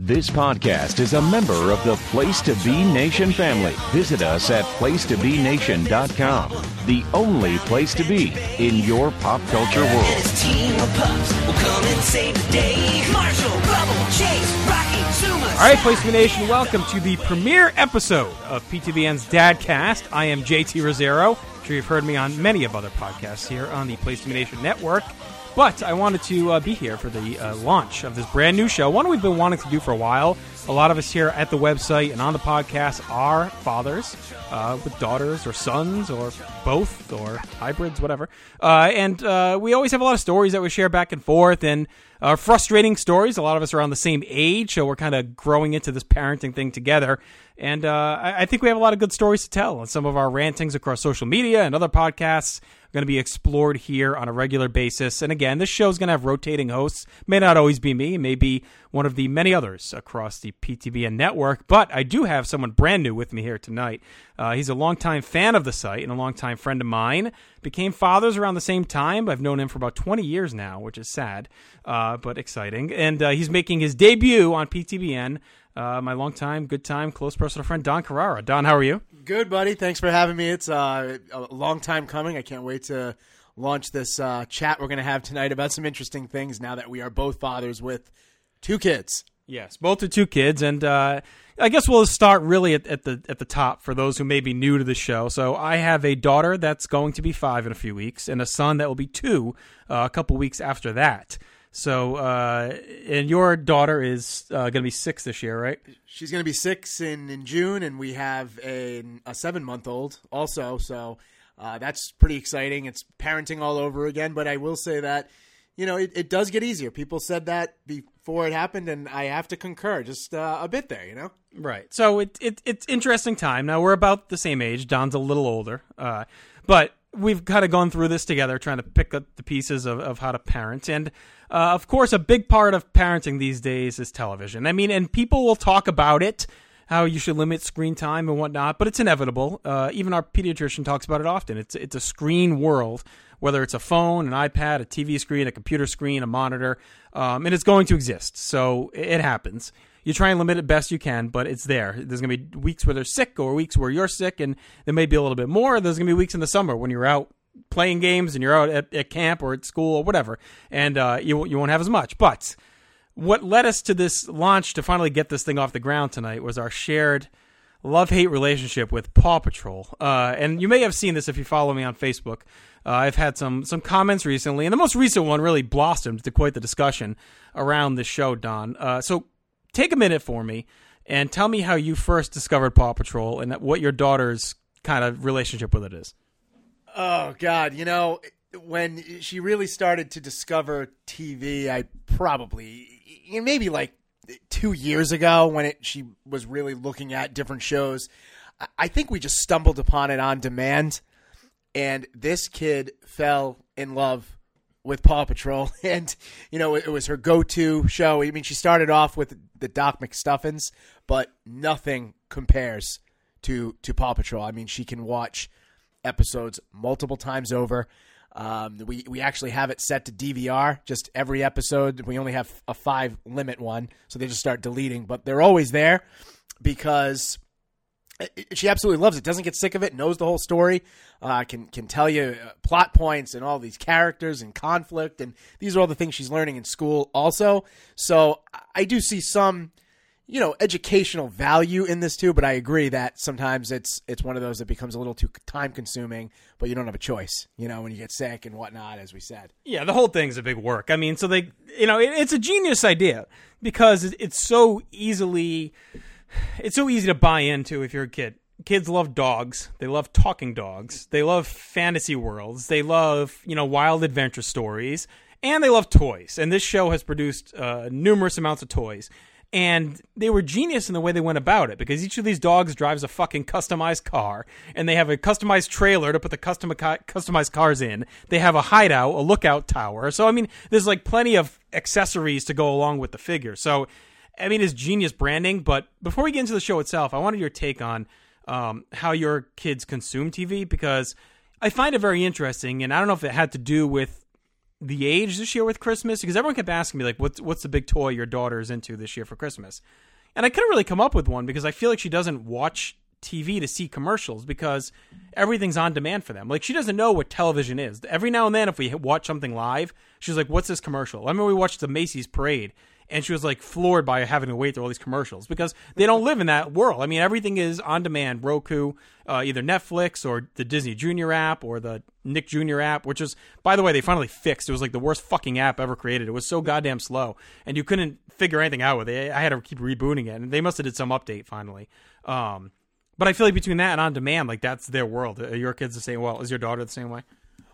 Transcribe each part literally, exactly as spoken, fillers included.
This podcast is a member of the Place to Be Nation family. Visit us at place to be nation dot com, the only place to be in your pop culture world. And his team of pups will come and save the day. Marshall, Bubble, Chase, Rocky, Zuma. All right, Place to Be Nation, welcome to the premiere episode of P T V N's Dadcast. I am J T Rosero. I'm sure you've heard me on many of other podcasts here on the Place to Be Nation network. But I wanted to uh, be here for the uh, launch of this brand new show, one we've been wanting to do for a while. A lot of us here at the website and on the podcast are fathers uh, with daughters or sons or both or hybrids, whatever. Uh, and uh, we always have a lot of stories that we share back and forth and uh, frustrating stories. A lot of us are around the same age, so we're kind of growing into this parenting thing together. And uh, I, I think we have a lot of good stories to tell. And some of our rantings across social media and other podcasts going to be explored here on a regular basis. And again, this show is going to have rotating hosts. May not always be me, may be one of the many others across the P T V N network. But I do have someone brand new with me here tonight. Uh, he's a longtime fan of the site and a longtime friend of mine. Became fathers around the same time. I've known him for about twenty years now, which is sad, uh, but exciting. And uh, he's making his debut on P T V N. Uh, my longtime, good time, close personal friend, Don Carrara. Don, how are you? Good, buddy. Thanks for having me. It's uh, a long time coming. I can't wait to launch this uh, chat we're going to have tonight about some interesting things now that we are both fathers with two kids. Yes, both are two kids, and uh, I guess we'll start really at, at the at the top for those who may be new to the show. So I have a daughter that's going to be five in a few weeks, and a son that will be two uh, a couple weeks after that. So, uh, and your daughter is uh, going to be six this year, right? She's going to be six in, in June, and we have a, a seven-month-old also. So uh, that's pretty exciting. It's parenting all over again. But I will say that, you know, it, it does get easier. People said that before it happened, and I have to concur just uh, a bit there, you know? Right. So it, it it's interesting time. Now, we're about the same age. Don's a little older. Uh, but we've kind of gone through this together, trying to pick up the pieces of, of how to parent. And, uh, of course, a big part of parenting these days is television. I mean, and people will talk about it, how you should limit screen time and whatnot, but it's inevitable. Uh, even our pediatrician talks about it often. It's it's a screen world, whether it's a phone, an iPad, a T V screen, a computer screen, a monitor, um, and it's going to exist. So it happens. You try and limit it best you can, but it's there. There's going to be weeks where they're sick or weeks where you're sick, and there may be a little bit more. There's going to be weeks in the summer when you're out playing games and you're out at, at camp or at school or whatever, and uh, you, you won't have as much. But what led us to this launch to finally get this thing off the ground tonight was our shared love-hate relationship with Paw Patrol. Uh, and you may have seen this if you follow me on Facebook. Uh, I've had some some comments recently, and the most recent one really blossomed to quite the discussion around this show, Don. Uh, so take a minute for me and tell me how you first discovered Paw Patrol and what your daughter's kind of relationship with it is. Oh, God. You know, when she really started to discover T V, I probably, maybe like two years ago when it, she was really looking at different shows, I think we just stumbled upon it on demand. And this kid fell in love with Paw Patrol, and, you know, it was her go-to show. I mean, she started off with the Doc McStuffins, but nothing compares to, to Paw Patrol. I mean, she can watch episodes multiple times over. Um, we, we actually have it set to D V R, just every episode. We only have a five limit one, so they just start deleting, but they're always there because she absolutely loves it, doesn't get sick of it, knows the whole story, uh, can can tell you uh, plot points and all these characters and conflict, and these are all the things she's learning in school also. So I do see some, you know, educational value in this too, but I agree that sometimes it's it's one of those that becomes a little too time consuming, but you don't have a choice, you know, when you get sick and whatnot, as we said. Yeah, the whole thing's a big work. I mean, so they, you know, it, it's a genius idea because it's so easily... It's so easy to buy into if you're a kid. Kids love dogs. They love talking dogs. They love fantasy worlds. They love, you know, wild adventure stories. And they love toys. And this show has produced uh, numerous amounts of toys. And they were genius in the way they went about it, because each of these dogs drives a fucking customized car, and they have a customized trailer to put the custom customized cars in. They have a hideout, a lookout tower. So, I mean, there's like plenty of accessories to go along with the figure. So, I mean, it's genius branding. But before we get into the show itself, I wanted your take on um, how your kids consume T V, because I find it very interesting, and I don't know if it had to do with the age this year with Christmas, because everyone kept asking me, like, what's, what's the big toy your daughter is into this year for Christmas? And I couldn't really come up with one because I feel like she doesn't watch T V to see commercials because everything's on demand for them. Like, she doesn't know what television is. Every now and then, if we watch something live, she's like, what's this commercial? I remember we watched the Macy's parade, and she was like floored by having to wait through all these commercials because they don't live in that world. I mean, everything is on demand. Roku, uh, either Netflix or the Disney Junior app or the Nick Junior app, which is, by the way, they finally fixed. It was like the worst fucking app ever created. It was so goddamn slow, and you couldn't figure anything out with it. I had to keep rebooting it, and they must have did some update finally. Um, but I feel like between that and on demand, like, that's their world. Are your kids the same? Well, is your daughter the same way?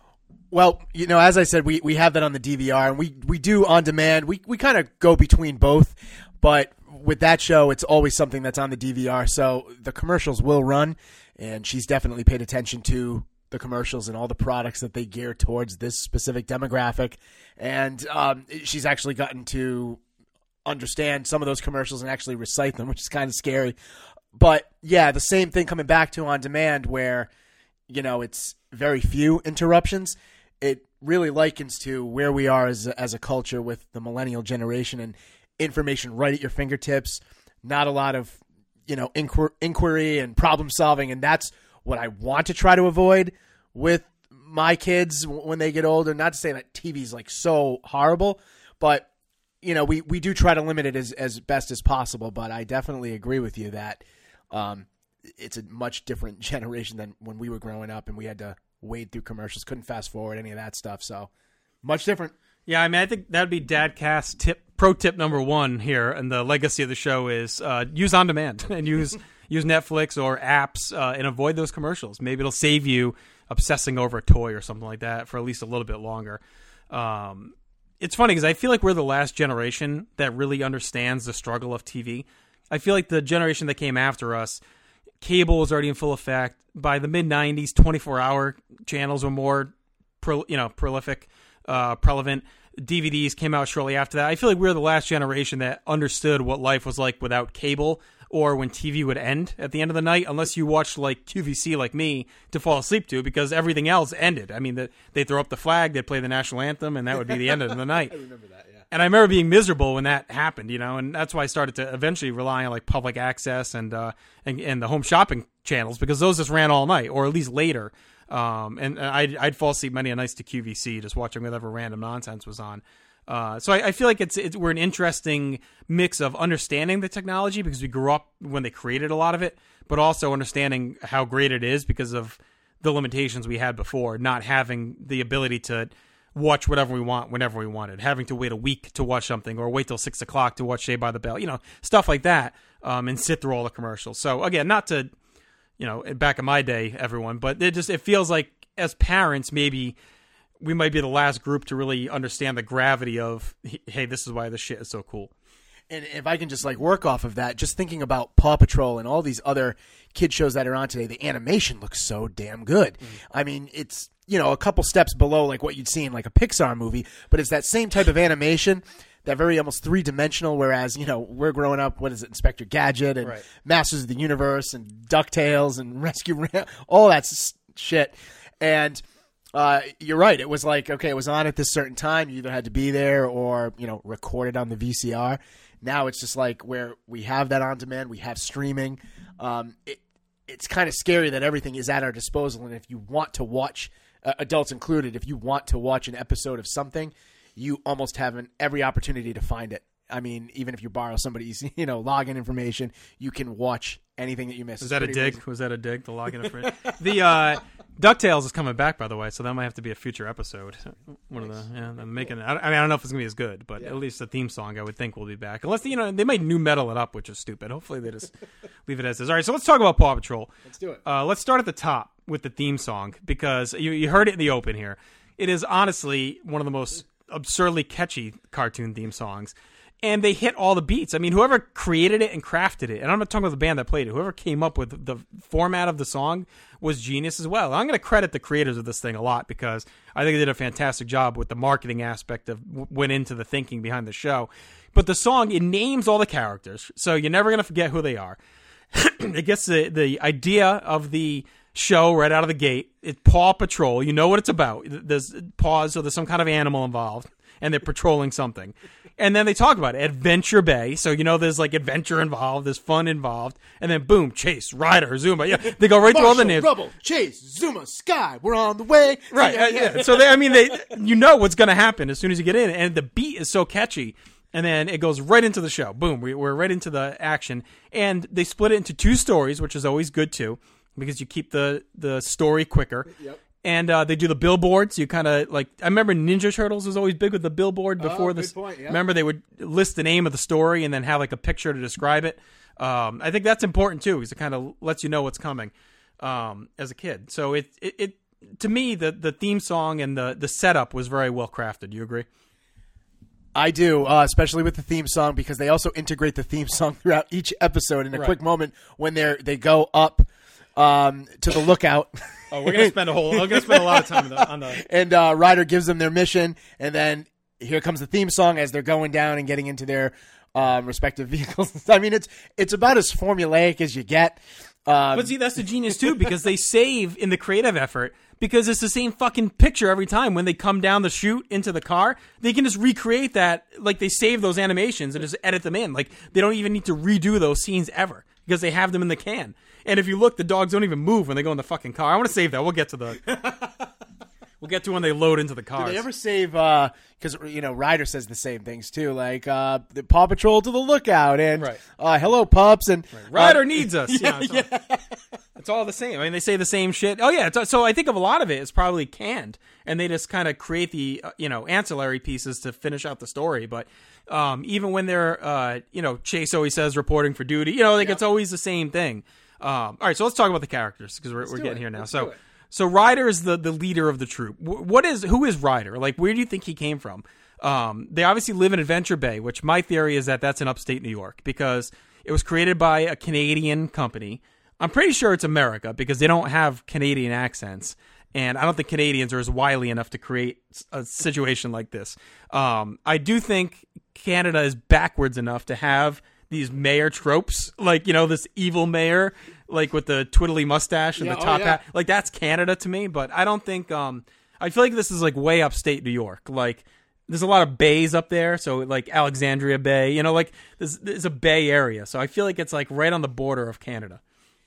Well, you know, as I said, we, we have that on the D V R, and we, we do on demand. We we kind of go between both, but with that show, it's always something that's on the D V R. So the commercials will run, and she's definitely paid attention to the commercials and all the products that they gear towards this specific demographic. And um, she's actually gotten to understand some of those commercials and actually recite them, which is kind of scary. But yeah, the same thing coming back to on demand where, you know, it's very few interruptions. It really likens to where we are as a, as a culture with the millennial generation and information right at your fingertips. Not a lot of, you know, inquir- inquiry and problem solving. And that's what I want to try to avoid with my kids when they get older. Not to say that T V is like so horrible, but, you know, we, we do try to limit it as, as best as possible. But I definitely agree with you that um, it's a much different generation than when we were growing up and we had to wade through commercials, couldn't fast forward any of that stuff. So much different. Yeah, I mean, I think that would be Dadcast tip, pro tip number one here. And the legacy of the show is uh, use on demand and use use Netflix or apps uh, and avoid those commercials. Maybe it'll save you obsessing over a toy or something like that for at least a little bit longer. Um, it's funny because I feel like we're the last generation that really understands the struggle of T V. I feel like the generation that came after us, cable was already in full effect. By the mid nineties, twenty-four hour channels were more pro, you know, prolific, uh, prevalent. D V Ds came out shortly after that. I feel like we we're the last generation that understood what life was like without cable or when T V would end at the end of the night, unless you watched like Q V C like me to fall asleep to, because everything else ended. I mean, the, they'd throw up the flag, they'd play the national anthem, and that would be the end of the night. I remember that, yeah. And I remember being miserable when that happened, you know, and that's why I started to eventually rely on like public access and uh, and, and the home shopping channels, because those just ran all night, or at least later. Um, and I'd, I'd fall asleep many a nights to Q V C, just watching whatever random nonsense was on. Uh, so I, I feel like it's, it's we're an interesting mix of understanding the technology because we grew up when they created a lot of it, but also understanding how great it is because of the limitations we had before, not having the ability to watch whatever we want whenever we wanted, having to wait a week to watch something or wait till six o'clock to watch Saved by the Bell, you know, stuff like that, um, and sit through all the commercials. So again, not to, you know, back in my day, everyone, but it just, it feels like as parents, maybe we might be the last group to really understand the gravity of, hey, this is why this shit is so cool. And if I can just like work off of that, just thinking about Paw Patrol and all these other kid shows that are on today, the animation looks so damn good. Mm. I mean, it's, you know, a couple steps below like what you'd see in like a Pixar movie, but it's that same type of animation, that very almost three-dimensional, whereas, you know, we're growing up, what is it, Inspector Gadget and right. Masters of the Universe and DuckTales and Rescue Ram, all that s- shit. And uh, you're right. It was like, okay, it was on at this certain time. You either had to be there or, you know, record it on the V C R. Now it's just like where we have that on demand, we have streaming. Um, it, it's kind of scary that everything is at our disposal. And if you want to watch, uh, adults included, if you want to watch an episode of something, you almost have an, every opportunity to find it. I mean, even if you borrow somebody's, you know, login information, you can watch anything that you miss. Was that a dig? Amazing. Was that a dig? The login information. the uh, DuckTales is coming back, by the way, so that might have to be a future episode. One nice. of the, yeah, I'm making. I mean, I don't know if it's gonna be as good, but yeah. At least the theme song, I would think, will be back. Unless you know they might new metal it up, which is stupid. Hopefully, they just leave it as is. All right, so let's talk about Paw Patrol. Let's do it. Uh, let's start at the top with the theme song because you, you heard it in the open here. It is honestly one of the most absurdly catchy cartoon theme songs. And they hit all the beats. I mean, whoever created it and crafted it, and I'm not talking about the band that played it, whoever came up with the format of the song was genius as well. I'm going to credit the creators of this thing a lot because I think they did a fantastic job with the marketing aspect of went into the thinking behind the show. But the song, it names all the characters, so you're never going to forget who they are. It gets the, the idea of the show right out of the gate. It's Paw Patrol. You know what it's about. There's paws, so there's some kind of animal involved, and they're patrolling something. And then they talk about it, Adventure Bay. So, you know, there's like adventure involved, there's fun involved. And then, boom, Chase, Ryder, Zuma. Yeah, they go right through all the names. Rubble, Chase, Zuma, Sky, we're on the way. Right, yeah. yeah. yeah. So, they, I mean, they, you know what's going to happen as soon as you get in. And the beat is so catchy. And then it goes right into the show. Boom, we, we're right into the action. And they split it into two stories, which is always good, too, because you keep the, the story quicker. Yep. And uh, they do the billboards. You kind of like, I remember Ninja Turtles was always big with the billboard before oh, this. Good point, yeah. Remember they would list the name of the story and then have like a picture to describe it. Um, I think that's important too, because it kind of lets you know what's coming um, as a kid. So it, it, it to me, the, the theme song and the, the setup was very well crafted. You agree? I do, uh, especially with the theme song, because they also integrate the theme song throughout each episode in a right. quick moment when they're they go up um, to the lookout. Oh, we're gonna spend a whole. We're gonna spend a lot of time on the. On the... And uh, Ryder gives them their mission, and then here comes the theme song as they're going down and getting into their um, respective vehicles. I mean, it's it's about as formulaic as you get. Um, but see, that's the genius too, because they save in the creative effort. Because it's the same fucking picture every time. When they come down the chute into the car, they can just recreate that. Like, they save those animations and just edit them in. Like, they don't even need to redo those scenes ever because they have them in the can. And if you look, the dogs don't even move when they go in the fucking car. I want to save that. We'll get to the... We'll get to when they load into the cars. Do they ever save, because, uh, you know, Ryder says the same things, too, like uh, the Paw Patrol to the lookout, and right. uh, hello, pups, and... Right. Ryder uh, needs us. Yeah, you know, it's, yeah. all, it's all the same. I mean, they say the same shit. Oh, yeah. It's, so I think of a lot of it is probably canned, and they just kind of create the, uh, you know, ancillary pieces to finish out the story, but... Um, even when they're, uh, you know, Chase always says reporting for duty, you know, like yep. it's always the same thing. Um, all right, so let's talk about the characters because we're, we're getting it. here now. Let's so, so Ryder is the, the leader of the troop. What is who is Ryder? Like, where do you think he came from? Um, they obviously live in Adventure Bay, which my theory is that that's in upstate New York because it was created by a Canadian company. I'm pretty sure it's America because they don't have Canadian accents. And I don't think Canadians are as wily enough to create a situation like this. Um, I do think Canada is backwards enough to have these mayor tropes, like, you know, this evil mayor, like with the twiddly mustache and yeah, the top oh, yeah. hat. Like, that's Canada to me, but I don't think, um, I feel like this is like way upstate New York. Like, there's a lot of bays up there, so like Alexandria Bay, you know, like there's, there's a bay area. So I feel like it's like right on the border of Canada.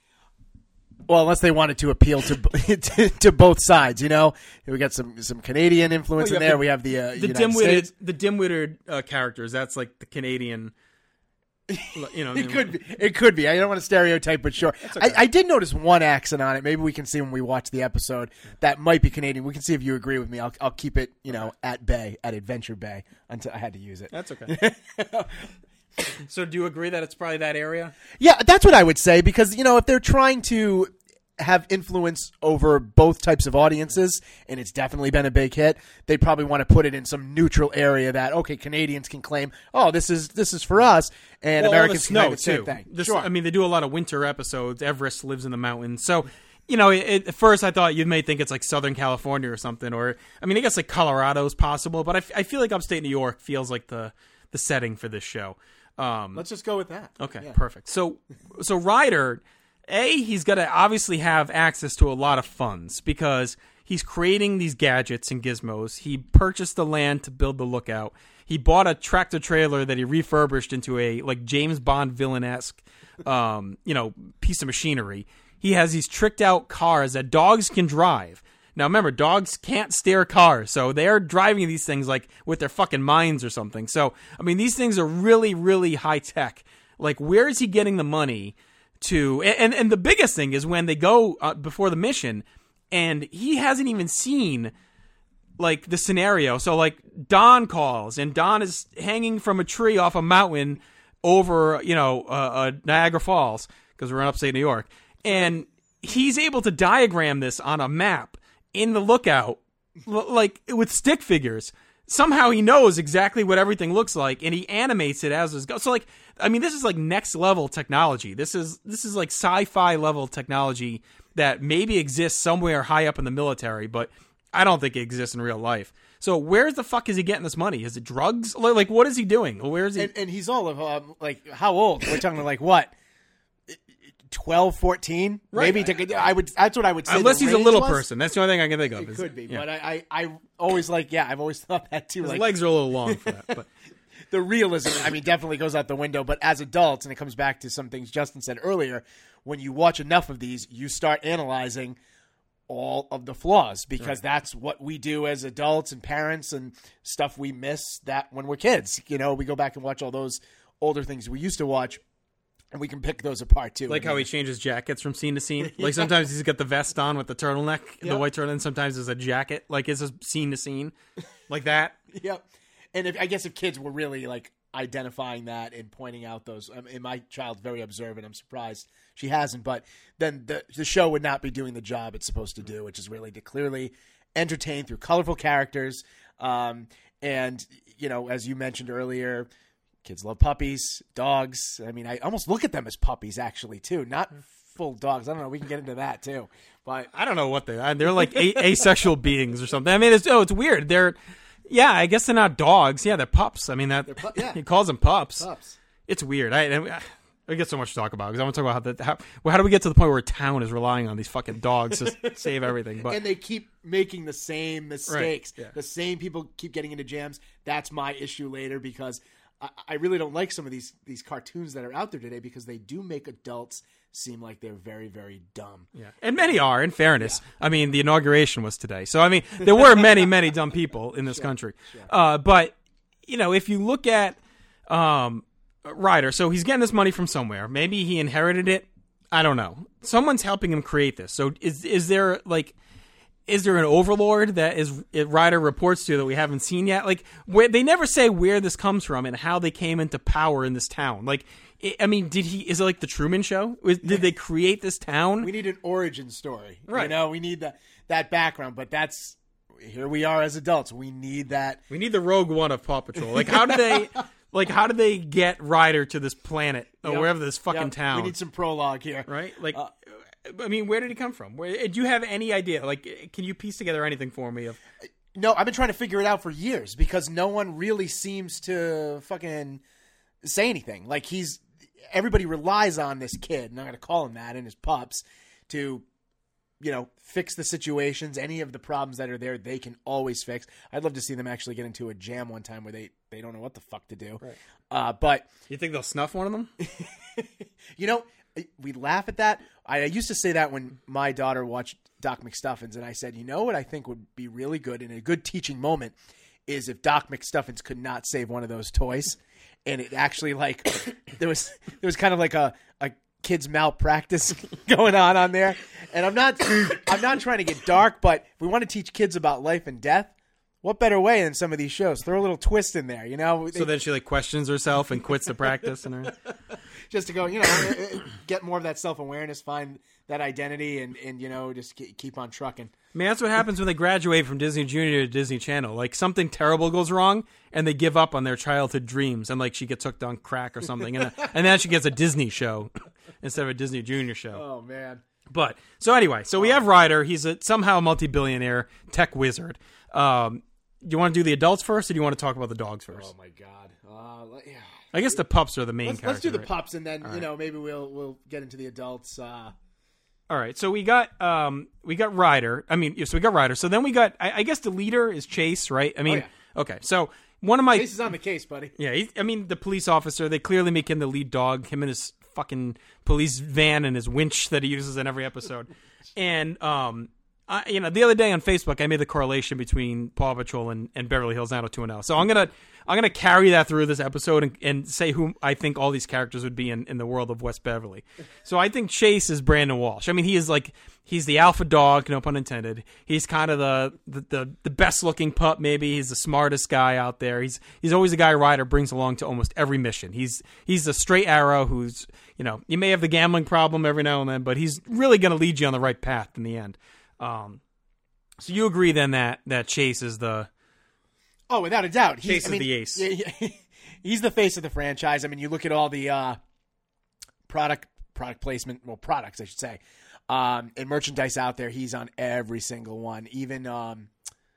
Well, unless they wanted to appeal to to, to both sides, you know, we got some some Canadian influence well, in there. The, we have the uh, the United dim-witted States. the dim-witted uh, characters. That's like the Canadian. You know, it could be. It could be. I don't want to stereotype, but sure. Okay. I, I did notice one accent on it. Maybe we can see when we watch the episode. That might be Canadian. We can see if you agree with me. I'll I'll keep it, you know, at Bay, at Adventure Bay, until I had to use it. That's okay. So do you agree that it's probably that area? Yeah, that's what I would say because, you know, if they're trying to have influence over both types of audiences, and it's definitely been a big hit, they probably want to put it in some neutral area that, okay, Canadians can claim, oh, this is this is for us, and well, Americans can snow, claim the same too. thing. This, sure. I mean, they do a lot of winter episodes. Everest lives in the mountains. So, you know, it, at first I thought you may think it's like Southern California or something, or, I mean, I guess like Colorado is possible, but I, f- I feel like upstate New York feels like the, the setting for this show. Um, Let's just go with that. Okay, yeah. perfect. So, so Ryder, A, he's got to obviously have access to a lot of funds because he's creating these gadgets and gizmos. He purchased the land to build the lookout. He bought a tractor trailer that he refurbished into a like James Bond villain-esque, um, you know, piece of machinery. He has these tricked out cars that dogs can drive. Now, remember, dogs can't steer cars, so they're driving these things, like, with their fucking minds or something. So, I mean, these things are really, really high-tech. Like, where is he getting the money to... And, and the biggest thing is when they go uh, before the mission, and he hasn't even seen, like, the scenario. So, like, Don calls, and Don is hanging from a tree off a mountain over, you know, uh, uh, Niagara Falls, because we're in upstate New York. And he's able to diagram this on a map in the lookout, like with stick figures. Somehow he knows exactly what everything looks like, and he animates it as it goes. So, like, I mean, this is like next level technology. This is this is like sci-fi level technology that maybe exists somewhere high up in the military, but I don't think it exists in real life. So, where the fuck is he getting this money? Is it drugs? Like, what is he doing? Where is he? And, and he's all of um, like how old? We're talking like what? twelve, fourteen, Right. maybe. To, I would. That's what I would say. Unless the he's a range little was. person. That's the only thing I can think of. It is- could be, yeah. but I, I, I always like. Yeah, I've always thought that too. His Like legs are a little long for that. But the realism, I mean, definitely goes out the window. But as adults, and it comes back to some things Justin said earlier, when you watch enough of these, you start analyzing all of the flaws because right. that's what we do as adults and parents and stuff we miss that when we're kids. You know, we go back and watch all those older things we used to watch, and we can pick those apart too. Like I mean, how he changes jackets from scene to scene. Like sometimes he's got the vest on with the turtleneck, Yep. the white turtleneck, and sometimes it's a jacket. Like it's a scene to scene, like that. Yep. And if, I guess if kids were really like identifying that and pointing out those, I mean, my child's very observant. I'm surprised she hasn't, but then the the show would not be doing the job it's supposed to do, which is really to clearly entertain through colorful characters. Um, and you know, as you mentioned earlier, kids love puppies, dogs. I mean, I almost look at them as puppies actually too, not full dogs. I don't know. We can get into that too, but I don't know what they are. They're like a- asexual beings or something. I mean, it's oh, it's weird. They're yeah, I guess they're not dogs. Yeah, they're pups. I mean, that pu- yeah. he calls them pups. pups. It's weird. I, I I get so much to talk about because I want to talk about how the how, well, how do we get to the point where a town is relying on these fucking dogs to save everything? But And they keep making the same mistakes. Right, yeah. The same people keep getting into jams. That's my issue later because I, I really don't like some of these these cartoons that are out there today because they do make adults seem like they're very, very dumb. yeah, and many are. In fairness, yeah. I mean, the inauguration was today, so I mean, there were many, many dumb people in this sure, country. Sure. Uh, but you know, if you look at um, Ryder, so he's getting this money from somewhere. Maybe he inherited it. I don't know. Someone's helping him create this. So is is there like? Is there an overlord that is Ryder reports to that we haven't seen yet? Like, where they never say where this comes from and how they came into power in this town. Like, it, I mean, did he? Is it like the Truman Show? Was, did they create this town? We need an origin story, right? You know, we need that that background. But that's here we are as adults. We need that. We need the Rogue One of Paw Patrol. Like, how do they? Like, how do they get Ryder to this planet or Yep. wherever this fucking Yep. town? We need some prologue here, right? Like. Uh, I mean, where did he come from? Where, do you have any idea? Like, can you piece together anything for me? Of No, I've been trying to figure it out for years because no one really seems to fucking say anything. Like he's everybody relies on this kid, and I'm going to call him that, and his pups to, you know, fix the situations. Any of the problems that are there, they can always fix. I'd love to see them actually get into a jam one time where they, they don't know what the fuck to do. Right. Uh, but you think they'll snuff one of them? You know, we laugh at that. I used to say that when my daughter watched Doc McStuffins, and I said, you know what I think would be really good and a good teaching moment is if Doc McStuffins could not save one of those toys, and it actually like there was there was kind of like a a kid's malpractice going on on there. And I'm not I'm not trying to get dark, but if we want to teach kids about life and death, what better way than some of these shows? Throw a little twist in there, you know. So then she like questions herself and quits the practice, and her... just to go, you know, get more of that self awareness, find that identity, and, and you know, just keep on trucking. I mean, that's what happens when they graduate from Disney Junior to Disney Channel. Like something terrible goes wrong, and they give up on their childhood dreams, and like she gets hooked on crack or something, and and then she gets a Disney show instead of a Disney Junior show. Oh man! But so anyway, so we have Ryder. He's a somehow a multi-billionaire tech wizard. Um, do you want to do the adults first, or do you want to talk about the dogs first? Oh my god! Uh, yeah. I guess the pups are the main let's, character. let's do the right? pups, and then All you right. know maybe we'll we'll get into the adults. Uh, All right, so we got um we got Ryder. I mean, so we got Ryder. So then we got I, I guess the leader is Chase, right? I mean, yeah. okay. So one of my Chase is on the case, buddy. yeah, he, I mean the police officer. They clearly make him the lead dog. Him and his fucking police van and his winch that he uses in every episode. And um, I, you know, the other day on Facebook, I made the correlation between Paw Patrol and, and Beverly Hills nine oh two one oh. So I'm gonna I'm gonna carry that through this episode and, and say who I think all these characters would be in, in the world of West Beverly. So I think Chase is Brandon Walsh. I mean, he is like he's the alpha dog, no pun intended. He's kind of the the, the, the best looking pup. Maybe he's the smartest guy out there. He's he's always a guy Ryder brings along to almost every mission. He's he's the straight arrow who's you know you may have the gambling problem every now and then, but he's really going to lead you on the right path in the end. Um, so you agree then that that Chase is the Oh, without a doubt, he's, Chase I is mean, the ace. yeah, yeah, he's the face of the franchise. I mean, you look at all the uh, product product placement, well, products I should say, um, and merchandise out there. He's on every single one. Even, um,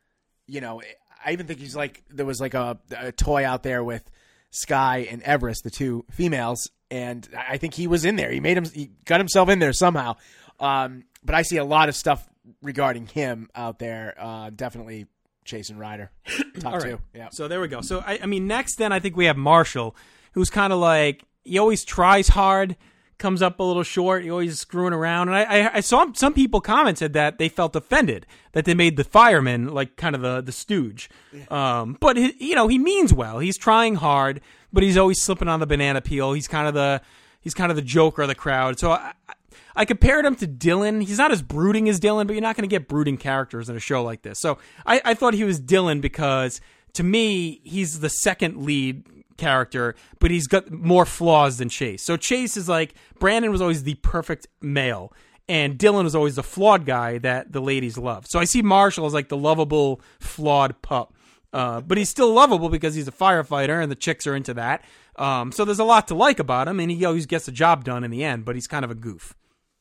you know, I even think he's like there was like a, a toy out there with Sky and Everest, the two females, and I think he was in there. He made him, he got himself in there somehow. Um, but I see a lot of stuff regarding him out there. Uh, definitely Chase and Ryder, top All right. two. Yeah. So there we go. So I, I mean, next then I think we have Marshall, who's kind of like he always tries hard, comes up a little short. He always screwing around. And I, I, I saw some people commented that they felt offended that they made the fireman like kind of the the stooge. Yeah. Um, but he, you know, he means well. He's trying hard, but he's always slipping on the banana peel. He's kind of the he's kind of the joker of the crowd. So I, I compared him to Dylan. He's not as brooding as Dylan, but you're not going to get brooding characters in a show like this. So I, I thought he was Dylan because, to me, he's the second lead character, but he's got more flaws than Chase. So Chase is like, Brandon was always the perfect male, and Dylan was always the flawed guy that the ladies love. So I see Marshall as like the lovable, flawed pup. Uh, but he's still lovable because he's a firefighter, and the chicks are into that. Um, so there's a lot to like about him, and he always gets the job done in the end, but he's kind of a goof.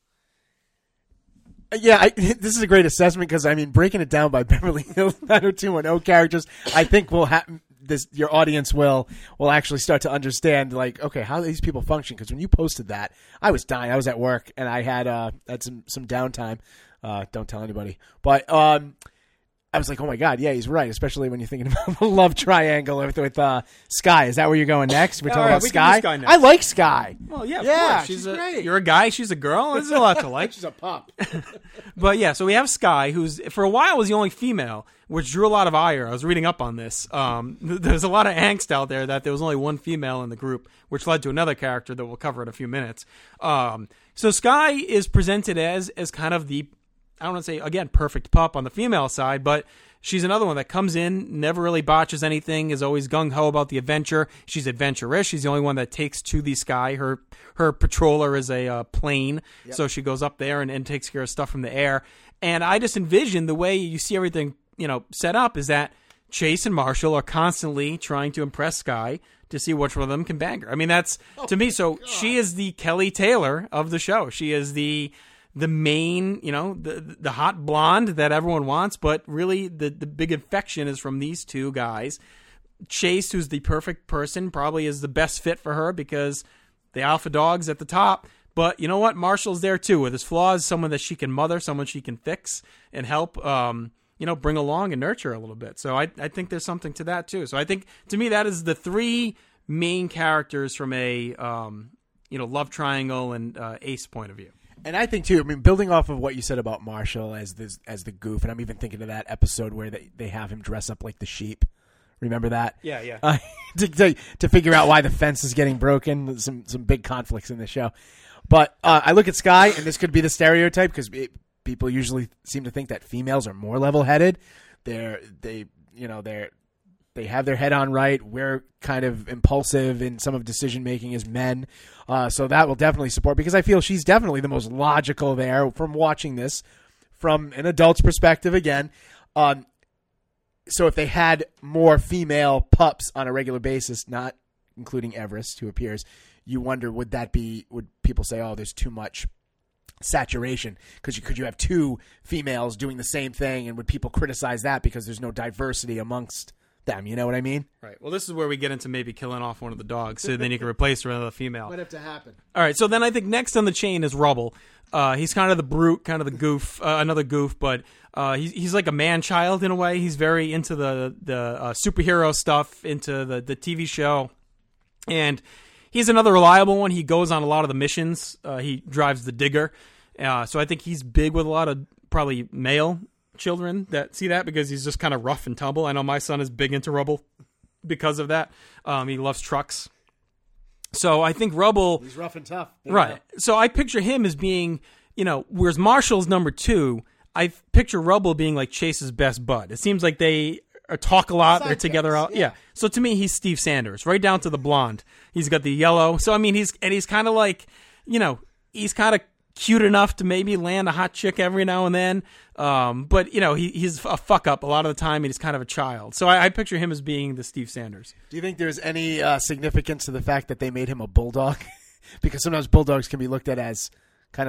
Yeah, I, this is a great assessment because, I mean, breaking it down by Beverly Hills nine oh two one oh characters, I think will have this. Your audience will will actually start to understand, like, okay, how these people function. Because when you posted that, I was dying. I was at work and I had uh had some some downtime. Uh, don't tell anybody, but um. I was like, oh my God, yeah, he's right, especially when you're thinking about the love triangle with, with uh, Sky. Is that where you're going next? We're talking right, about we Sky? Sky next. I like Sky. Well, yeah, of yeah, course. She's, she's a, great. You're a guy, she's a girl. There's a lot to like. She's a pup. But yeah, so we have Sky, who's for a while was the only female, which drew a lot of ire. I was reading up on this. Um, there's a lot of angst out there that there was only one female in the group, which led to another character that we'll cover in a few minutes. Um, so Sky is presented as as kind of the, I don't want to say, again, perfect pup on the female side, but she's another one that comes in, never really botches anything, is always gung-ho about the adventure. She's adventurous. She's the only one that takes to the Sky. Her her patroller is a uh, plane, yep. So she goes up there and, and takes care of stuff from the air. And I just envision the way you see everything, you know, set up is that Chase and Marshall are constantly trying to impress Sky to see which one of them can bang her. I mean, that's, oh, to me, so God. She is the Kelly Taylor of the show. She is the... the main, you know, the the hot blonde that everyone wants, but really the, the big infection is from these two guys. Chase, who's the perfect person, probably is the best fit for her because the alpha dog's at the top. But you know what? Marshall's there too with his flaws, someone that she can mother, someone she can fix and help, um, you know, bring along and nurture a little bit. So I, I think there's something to that too. So I think, to me, that is the three main characters from a, um, you know, love triangle and uh, ace point of view. And I think, too, I mean, building off of what you said about Marshall as this, as the goof, and I'm even thinking of that episode where they, they have him dress up like the sheep. Remember that? Yeah, yeah. Uh, to, to to figure out why the fence is getting broken. Some some big conflicts in the show. But uh, I look at Sky, and this could be the stereotype because people usually seem to think that females are more level-headed. They're they you know they're they have their head on right. We're kind of impulsive in some of decision making as men. Uh, so that will definitely support because I feel she's definitely the most logical there from watching this from an adult's perspective again. Um, so if they had more female pups on a regular basis, not including Everest, who appears, you wonder, would that be, would people say, oh, there's too much saturation because you, could you have two females doing the same thing, and would people criticize that because there's no diversity amongst them? You know what I mean? Right. Well, this is where we get into maybe killing off one of the dogs, so then you can replace her with another female. Might have to happen. All right. So then I think next on the chain is Rubble. Uh, he's kind of the brute, kind of the goof, uh, another goof, but uh, he's he's like a man child in a way. He's very into the the uh, superhero stuff, into the the T V show, and he's another reliable one. He goes on a lot of the missions. Uh, he drives the digger, uh, so I think he's big with a lot of probably male children that see that because he's just kind of rough and tumble. I know my son is big into Rubble because of that. Um, he loves trucks. So I think Rubble... He's rough and tough. Right. Know. So I picture him as being, you know, whereas Marshall's number two, I picture Rubble being like Chase's best bud. It seems like they are, talk a lot. Side They're together out. Yeah. yeah. So to me, he's Steve Sanders, right down to the blonde. He's got the yellow. So, I mean, he's, and he's kind of like, you know, he's kind of cute enough to maybe land a hot chick every now and then. Um, but, you know, he, he's a fuck up a lot of the time, and he's kind of a child. So I, I picture him as being the Steve Sanders. Do you think there's any uh, significance to the fact that they made him a bulldog? Because sometimes bulldogs can be looked at as kind of like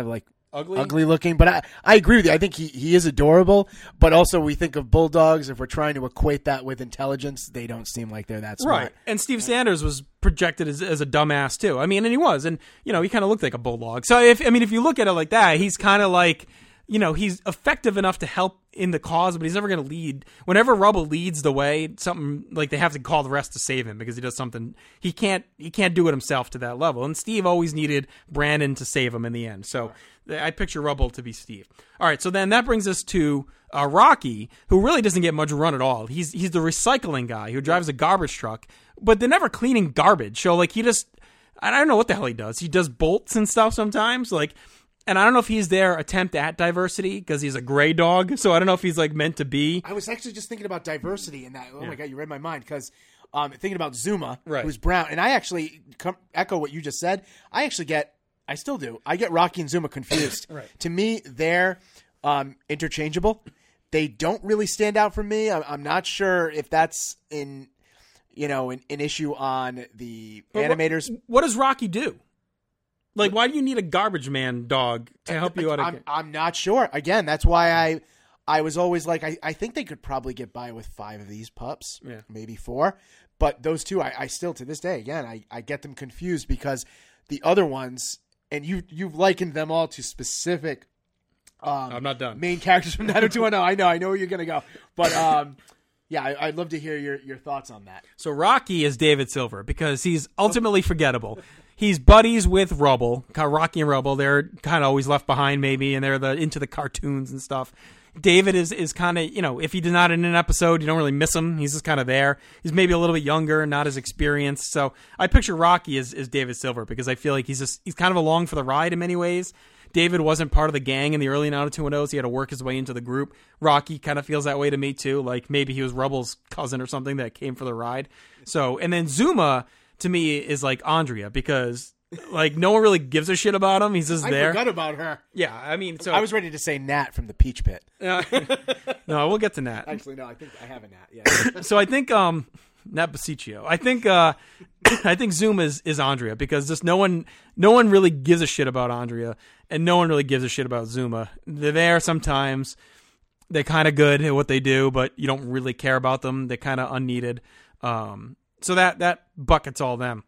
ugly, ugly looking. But I, I agree with you. I think he, he is adorable. But also, we think of bulldogs. If we're trying to equate that with intelligence, they don't seem like they're that smart. right. And Steve Sanders was projected as, as a dumbass too. I mean, and he was, and you know, he kind of looked like a bulldog. So if I mean, if you look at it like that, he's kind of like, you know, he's effective enough to help in the cause, but he's never going to lead. Whenever Rubble leads the way, something like they have to call the rest to save him because he does something he can't he can't do it himself to that level. And Steve always needed Brandon to save him in the end. So I picture Rubble to be Steve. All right, so then that brings us to uh, Rocky, who really doesn't get much run at all. He's he's the recycling guy who drives a garbage truck, but they're never cleaning garbage. So like he just I don't know what the hell he does. He does bolts and stuff sometimes, like. And I don't know if he's their attempt at diversity because he's a gray dog. So I don't know if he's like meant to be. I was actually just thinking about diversity in that. Oh Yeah. my God, you read my mind because um, thinking about Zuma, Right. who's brown. And I actually com- echo what you just said. I actually get, I still do, I get Rocky and Zuma confused. Right. To me, they're um, interchangeable. They don't really stand out for me. I'm, I'm not sure if that's in, you know, an, an issue on the But what- animators. What does Rocky do? Like, why do you need a garbage man dog to help you out? I'm, I'm not sure. Again, that's why I I was always like, I, I think they could probably get by with five of these pups, Yeah. maybe four. But those two, I, I still, to this day, again, I, I get them confused because the other ones, and you, you've likened them all to specific um, I'm not done. main characters from nine oh two one oh. I know, I know where you're going to go. But um, yeah, I, I'd love to hear your, your thoughts on that. So Rocky is David Silver because he's ultimately forgettable. He's buddies with Rubble, Rocky and Rubble. They're kind of always left behind, maybe, and they're the into the cartoons and stuff. David is is kind of, you know, if he's not in an episode, you don't really miss him. He's just kind of there. He's maybe a little bit younger, not as experienced. So I picture Rocky as, as David Silver because I feel like he's just he's kind of along for the ride in many ways. David wasn't part of the gang in the early nine oh two one ohs. He had to work his way into the group. Rocky kind of feels that way to me too. Like maybe he was Rubble's cousin or something that came for the ride. So and then Zuma to me is like Andrea because like no one really gives a shit about him. He's just I there. forgot about her. Yeah, I mean, so I was ready to say Nat from the Peach Pit. uh, no, we'll get to Nat. Actually, no, I think I have a Nat. Yeah. So I think um Nat Basiccio. I think uh I think Zoom is, is Andrea because just no one no one really gives a shit about Andrea and no one really gives a shit about Zuma. They're there sometimes. They're kind of good at what they do, but you don't really care about them. They're kind of unneeded. Um so that that buckets all them.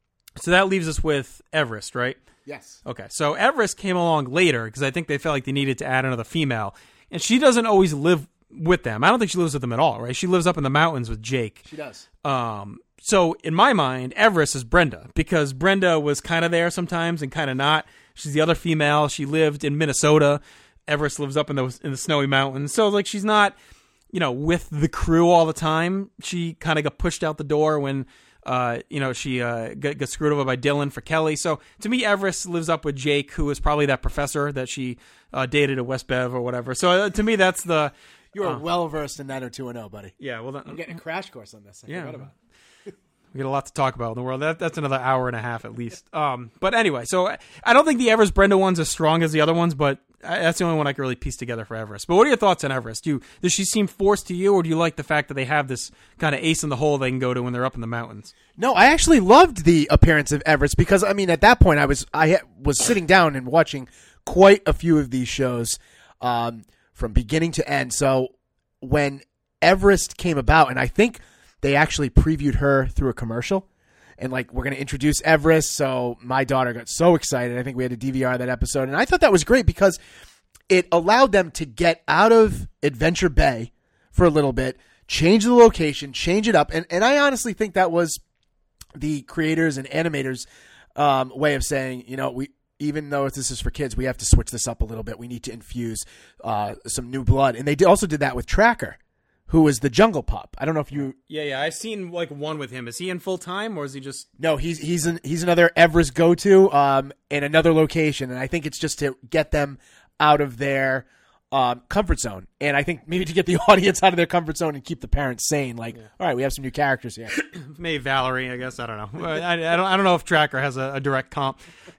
So that leaves us with Everest, right? Yes. Okay, so Everest came along later because I think they felt like they needed to add another female. And she doesn't always live with them. I don't think she lives with them at all, right? She lives up in the mountains with Jake. She does. Um, so in my mind, Everest is Brenda because Brenda was kind of there sometimes and kind of not. She's the other female. She lived in Minnesota. Everest lives up in the in the snowy mountains. So like she's not, you know, with the crew all the time. She kind of got pushed out the door when Uh, you know, she uh, got, got screwed over by Dylan for Kelly. So to me, Everest lives up with Jake, who is probably that professor that she uh, dated at West Bev or whatever. So uh, to me, that's the You are uh, well versed in nine oh two one oh, buddy. yeah. Well, that, I'm getting a crash course on this. I Yeah. forgot about it. we got a lot to talk about in the world. That that's another hour and a half at least. Um, but anyway, so I don't think the Everest Brenda one's as strong as the other ones, but I, that's the only one I can really piece together for Everest. But what are your thoughts on Everest? Do you, does she seem forced to you, or do you like the fact that they have this kind of ace in the hole they can go to when they're up in the mountains? No, I actually loved the appearance of Everest because I mean, at that point, I was I ha- was sitting down and watching quite a few of these shows um, from beginning to end. So when Everest came about, and I think they actually previewed her through a commercial. And, like, we're going to introduce Everest. So my daughter got so excited. I think we had to D V R that episode. And I thought that was great because it allowed them to get out of Adventure Bay for a little bit, change the location, change it up. And, and I honestly think that was the creators and animators' um, way of saying, you know, we even though this is for kids, we have to switch this up a little bit. We need to infuse uh, some new blood. And they did, also did that with Tracker, who was the jungle pup. I don't know if you... Yeah, yeah. I've seen like one with him. Is he in full time or is he just... No, he's he's an, he's another Everest go-to um, in another location. And I think it's just to get them out of their um, comfort zone. And I think maybe to get the audience out of their comfort zone and keep the parents sane. Like, yeah. All right, we have some new characters here. Maybe Valerie, I guess. I don't know. I, I don't I don't know if Tracker has a, a direct comp.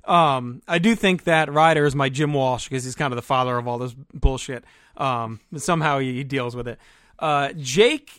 Um, I do think that Ryder is my Jim Walsh because he's kind of the father of all this bullshit. Um, somehow he, he deals with it. Uh, Jake,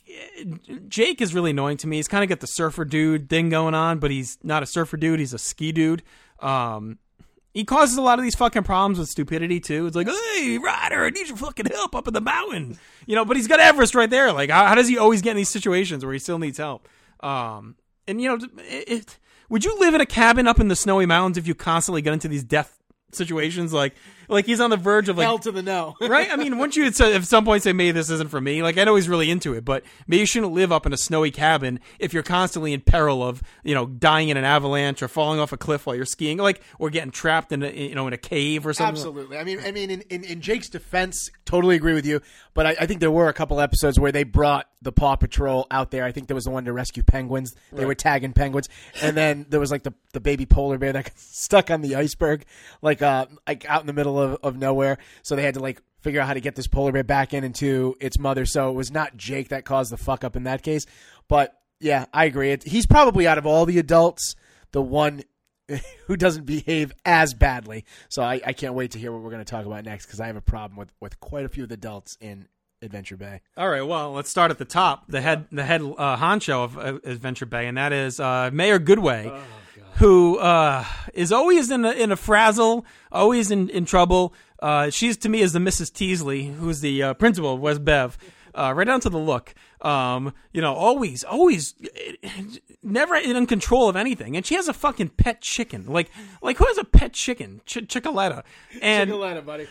Jake is really annoying to me. He's kind of got the surfer dude thing going on, but he's not a surfer dude. He's a ski dude. Um, He causes a lot of these fucking problems with stupidity too. It's like, hey, Ryder, I need your fucking help up in the mountain, you know. But he's got Everest right there. Like, how, how does he always get in these situations where he still needs help? Um, and you know, it, it, would you live in a cabin up in the snowy mountains if you constantly got into these death situations? Like, like he's on the verge of like hell to the no, right? I mean, wouldn't you at some point say, maybe this isn't for me? Like, I know he's really into it, but maybe you shouldn't live up in a snowy cabin if you're constantly in peril of, you know, dying in an avalanche or falling off a cliff while you're skiing, like, or getting trapped in a, you know, in a cave or something. Absolutely. I mean, I mean, in, in, in Jake's defense, totally agree with you. But I, I think there were a couple episodes where they brought the Paw Patrol out there. I think there was the one to rescue penguins. They Right. were tagging penguins, and then there was like the the baby polar bear that got stuck on the iceberg, like uh, like out in the middle of, of nowhere. So they had to like figure out how to get this polar bear back in into its mother. So it was not Jake that caused the fuck up in that case. But yeah, I agree. It, he's probably out of all the adults the one who doesn't behave as badly. So I, I can't wait to hear what we're going to talk about next, because I have a problem with, with quite a few of the adults in Adventure Bay. All right, well, let's start at the top. The head, the head uh, honcho of uh, Adventure Bay, and that is uh, Mayor Goodway, oh, who uh, is always in a, in a frazzle, always in, in trouble. Uh, she's, to me, is the Missus Teasley, who's the uh, principal of West Bev, uh, right down to the look. Um, you know, always, always, never in control of anything. And she has a fucking pet chicken. Like, like who has a pet chicken? Ch- Chickaletta. And Chickaletta, buddy.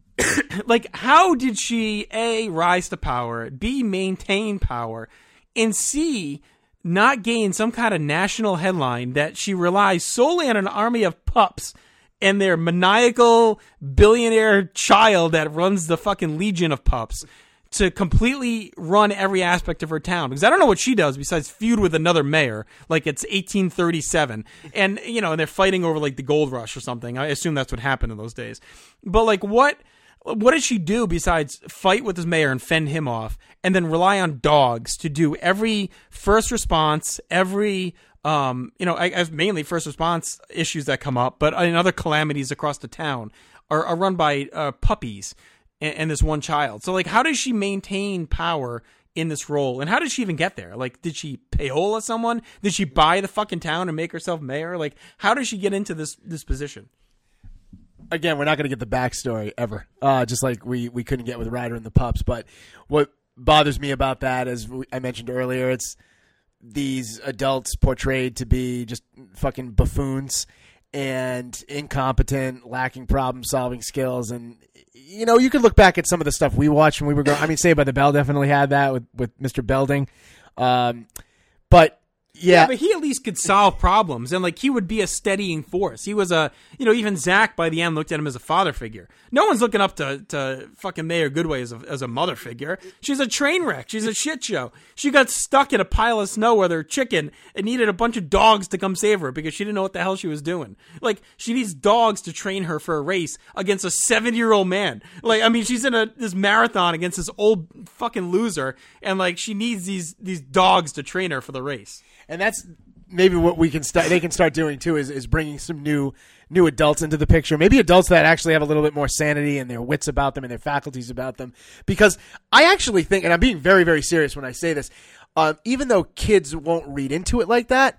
Like, how did she, A, rise to power, B, maintain power, and C, not gain some kind of national headline that she relies solely on an army of pups and their maniacal billionaire child that runs the fucking legion of pups to completely run every aspect of her town? Because I don't know what she does besides feud with another mayor, like it's eighteen thirty-seven, and you know, and they're fighting over like the gold rush or something. I assume that's what happened in those days. But like, what what does she do besides fight with this mayor and fend him off, and then rely on dogs to do every first response, every um, you know, I, I mainly first response issues that come up, but in other calamities across the town are, are run by uh, puppies and, and this one child. So like, how does she maintain power in this role, and how did she even get there? Like, did she payola someone? Did she buy the fucking town and make herself mayor? Like, how does she get into this this position? Again, we're not going to get the backstory ever, uh, just like we, we couldn't get with Ryder and the pups. But what bothers me about that, as I mentioned earlier, it's these adults portrayed to be just fucking buffoons and incompetent, lacking problem-solving skills. And, you know, you could look back at some of the stuff we watched when we were growing. I mean, Saved by the Bell definitely had that with, with Mister Belding. Um, but... Yeah. yeah, but he at least could solve problems, and like he would be a steadying force. He was a, you know, even Zach by the end looked at him as a father figure. No one's looking up to, to fucking Mayor Goodway as a, as a mother figure. She's a train wreck. She's a shit show. She got stuck in a pile of snow with her chicken and needed a bunch of dogs to come save her because she didn't know what the hell she was doing. Like, she needs dogs to train her for a race against a seventy-year-old man. Like, I mean, she's in a this marathon against this old fucking loser, and like she needs these these dogs to train her for the race. And that's maybe what we can start. They can start doing too is, is bringing some new new adults into the picture. Maybe adults that actually have a little bit more sanity and their wits about them and their faculties about them. Because I actually think, and I'm being very very serious when I say this, um, even though kids won't read into it like that,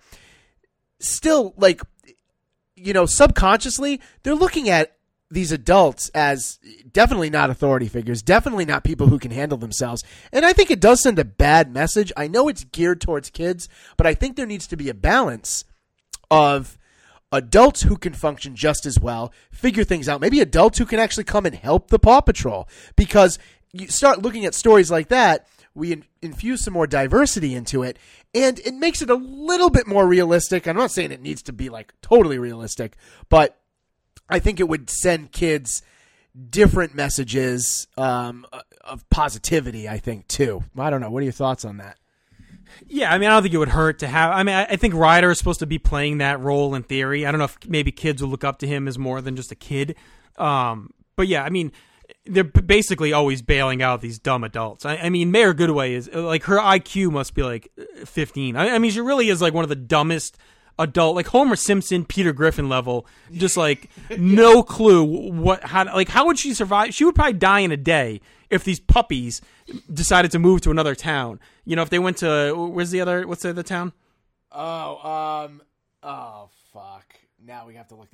still, like, you know, subconsciously they're looking at these adults as definitely not authority figures, definitely not people who can handle themselves. And I think it does send a bad message. I know it's geared towards kids, but I think there needs to be a balance of adults who can function just as well, figure things out, maybe adults who can actually come and help the Paw Patrol. Because you start looking at stories like that, we in- infuse some more diversity into it, and it makes it a little bit more realistic. I'm not saying it needs to be like totally realistic, but I think it would send kids different messages um, of positivity, I think, too. I don't know. What are your thoughts on that? Yeah, I mean, I don't think it would hurt to have... I mean, I, I think Ryder is supposed to be playing that role in theory. I don't know if maybe kids will look up to him as more than just a kid. Um, but yeah, I mean, they're basically always bailing out these dumb adults. I, I mean, Mayor Goodway is... Like, her I Q must be like fifteen. I, I mean, she really is like one of the dumbest... adult, like Homer Simpson, Peter Griffin level, just like no clue what, how, like how would she survive? She would probably die in a day if these puppies decided to move to another town. You know, if they went to, where's the other, what's the other town? Oh, um, oh, fuck. Now we have to look that up.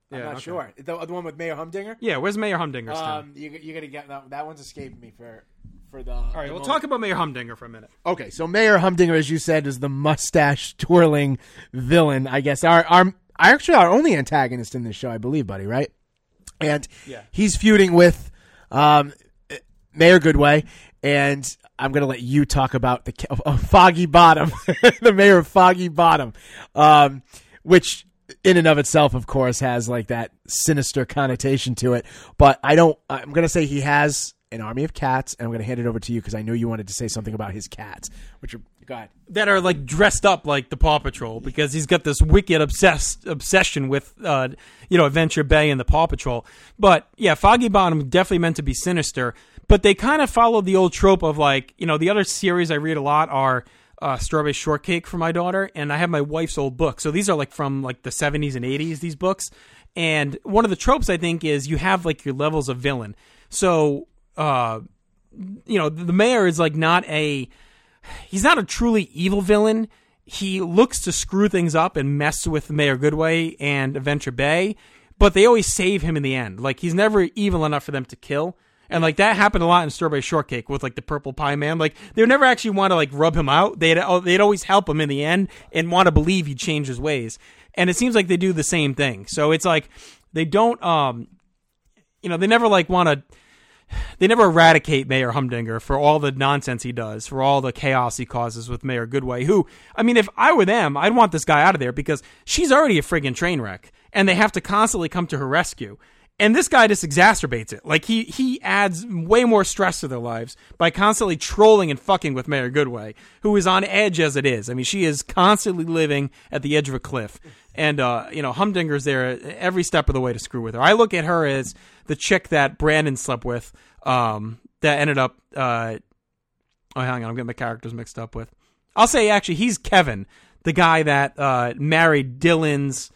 I'm Yeah, not okay. sure. The, the one with Mayor Humdinger? Yeah, where's Mayor Humdinger's town? Um, you, you got to get that. That one's escaping me for for the. All right, we'll talk about Mayor Humdinger for a minute. Okay, so Mayor Humdinger, as you said, is the mustache twirling villain. I guess our our actually our only antagonist in this show, I believe, buddy. Right? And Yeah. he's feuding with um, Mayor Goodway, and I'm going to let you talk about the uh, Foggy Bottom, the mayor of Foggy Bottom, um, which in and of itself, of course, has like that sinister connotation to it. But I don't. I'm going to say he has an army of cats, and I'm going to hand it over to you because I know you wanted to say something about his cats. Which are go ahead. That are like dressed up like the Paw Patrol because he's got this wicked obsessed obsession with, uh, you know, Adventure Bay and the Paw Patrol. But yeah, Foggy Bottom definitely meant to be sinister. But they kind of followed the old trope of like, you know, the other series I read a lot are uh, Strawberry Shortcake for my daughter, and I have my wife's old book. So these are like from like the seventies and eighties, these books. And one of the tropes I think is you have like your levels of villain. So, uh, you know, the mayor is like not a, he's not a truly evil villain. He looks to screw things up and mess with Mayor Goodway and Adventure Bay, but they always save him in the end. Like he's never evil enough for them to kill. And, like, that happened a lot in Strawberry Shortcake with, like, the Purple Pie Man. Like, they would never actually want to, like, rub him out. They'd, they'd always help him in the end and want to believe he'd change his ways. And it seems like they do the same thing. So it's like they don't, um, you know, they never, like, want to, they never eradicate Mayor Humdinger for all the nonsense he does, for all the chaos he causes with Mayor Goodway, who, I mean, if I were them, I'd want this guy out of there because she's already a friggin' train wreck. And they have to constantly come to her rescue. And this guy just exacerbates it. Like, he he adds way more stress to their lives by constantly trolling and fucking with Mayor Goodway, who is on edge as it is. I mean, she is constantly living at the edge of a cliff. And, uh, you know, Humdinger's there every step of the way to screw with her. I look at her as the chick that Brandon slept with um, that ended up... Uh, oh, hang on, I'm getting my characters mixed up with. I'll say, actually, he's Kevin, the guy that uh, married Dylan's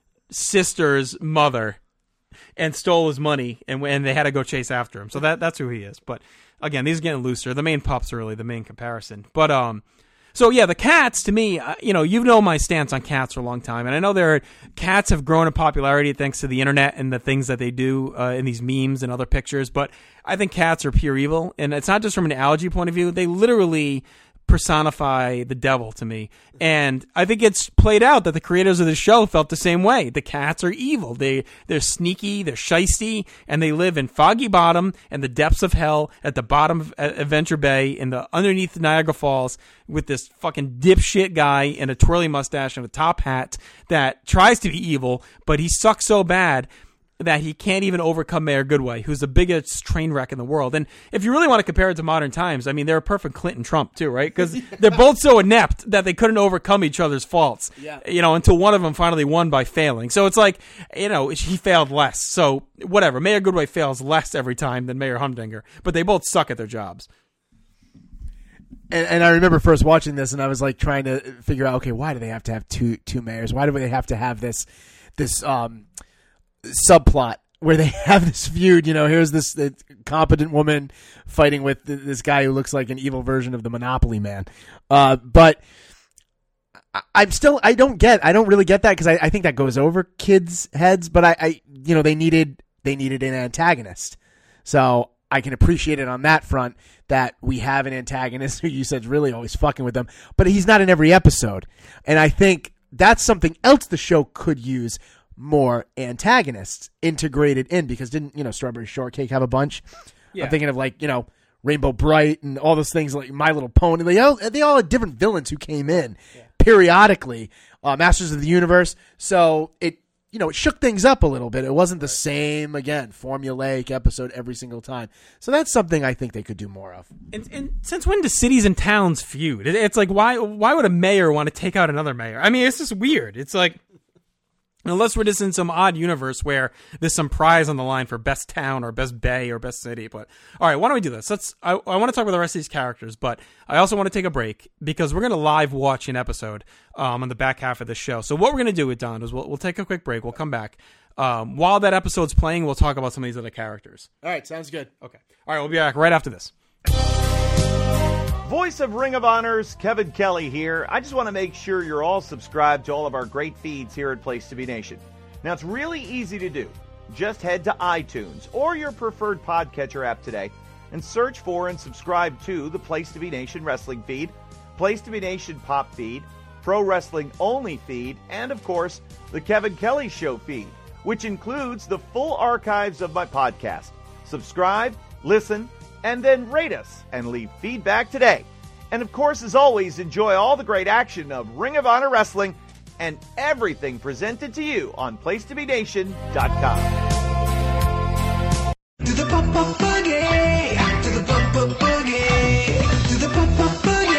sister's mother and stole his money, and and they had to go chase after him. So that that's who he is. But again, these are getting looser. The main pups are really the main comparison. But um, so yeah, the cats to me, uh, you know, you know my stance on cats for a long time, and I know there are, cats have grown in popularity thanks to the internet and the things that they do uh, in these memes and other pictures. But I think cats are pure evil, and it's not just from an allergy point of view. They literally personify the devil to me. And I think it's played out that the creators of the show felt the same way. The cats are evil. They, they're sneaky, they're shisty, and they live in Foggy Bottom and the depths of hell at the bottom of Adventure Bay in the underneath Niagara Falls with this fucking dipshit guy in a twirly mustache and a top hat that tries to be evil, but he sucks so bad that he can't even overcome Mayor Goodway, who's the biggest train wreck in the world. And if you really want to compare it to modern times, I mean, they're a perfect Clinton Trump too, right? Because they're both so inept that they couldn't overcome each other's faults, yeah. you know, until one of them finally won by failing. So it's like, you know, he failed less. So whatever, Mayor Goodway fails less every time than Mayor Humdinger, but they both suck at their jobs. And, and I remember first watching this, and I was like trying to figure out, okay, why do they have to have two two mayors? Why do they have to have this this um subplot where they have this feud? You know, here's this uh, competent woman fighting with th- this guy who looks like an evil version of the Monopoly Man. Uh, but I- I'm still, I don't get, I don't really get that because I-, I think that goes over kids' heads. But I, I, you know, they needed, they needed an antagonist, so I can appreciate it on that front that we have an antagonist who you said is really always fucking with them, but he's not in every episode, and I think that's something else the show could use. More antagonists integrated in, because didn't, you know, Strawberry Shortcake have a bunch? Yeah. I'm thinking of like, you know, Rainbow Bright and all those things like My Little Pony. They all, they all had different villains who came in yeah. periodically, uh, Masters of the Universe. So it, you know, it shook things up a little bit. It wasn't the same, again, formulaic episode every single time. So that's something I think they could do more of. And, and since when do cities and towns feud? It, it's like, why, why would a mayor want to take out another mayor? I mean, it's just weird. It's like, unless we're just in some odd universe where there's some prize on the line for best town or best bay or best city. But all right, why don't we do this? Let's. I, I want to talk about the rest of these characters, but I also want to take a break because we're going to live watch an episode um, on the back half of the show. So what we're going to do with Don is we'll, we'll take a quick break. We'll come back. Um, while that episode's playing, we'll talk about some of these other characters. All right, sounds good. Okay. All right, we'll be back right after this. Voice of Ring of Honor's Kevin Kelly here. I just want to make sure you're all subscribed to all of our great feeds here at Place to Be Nation. Now, it's really easy to do. Just head to iTunes or your preferred podcatcher app today and search for and subscribe to the Place to Be Nation Wrestling feed, Place to Be Nation Pop feed, Pro Wrestling Only feed, and, of course, the Kevin Kelly Show feed, which includes the full archives of my podcast. Subscribe, listen, and then rate us and leave feedback today. And, of course, as always, enjoy all the great action of Ring of Honor Wrestling and everything presented to you on place to be nation dot com. Do the pop pop boogie, do the pop pop boogie, do the pop pop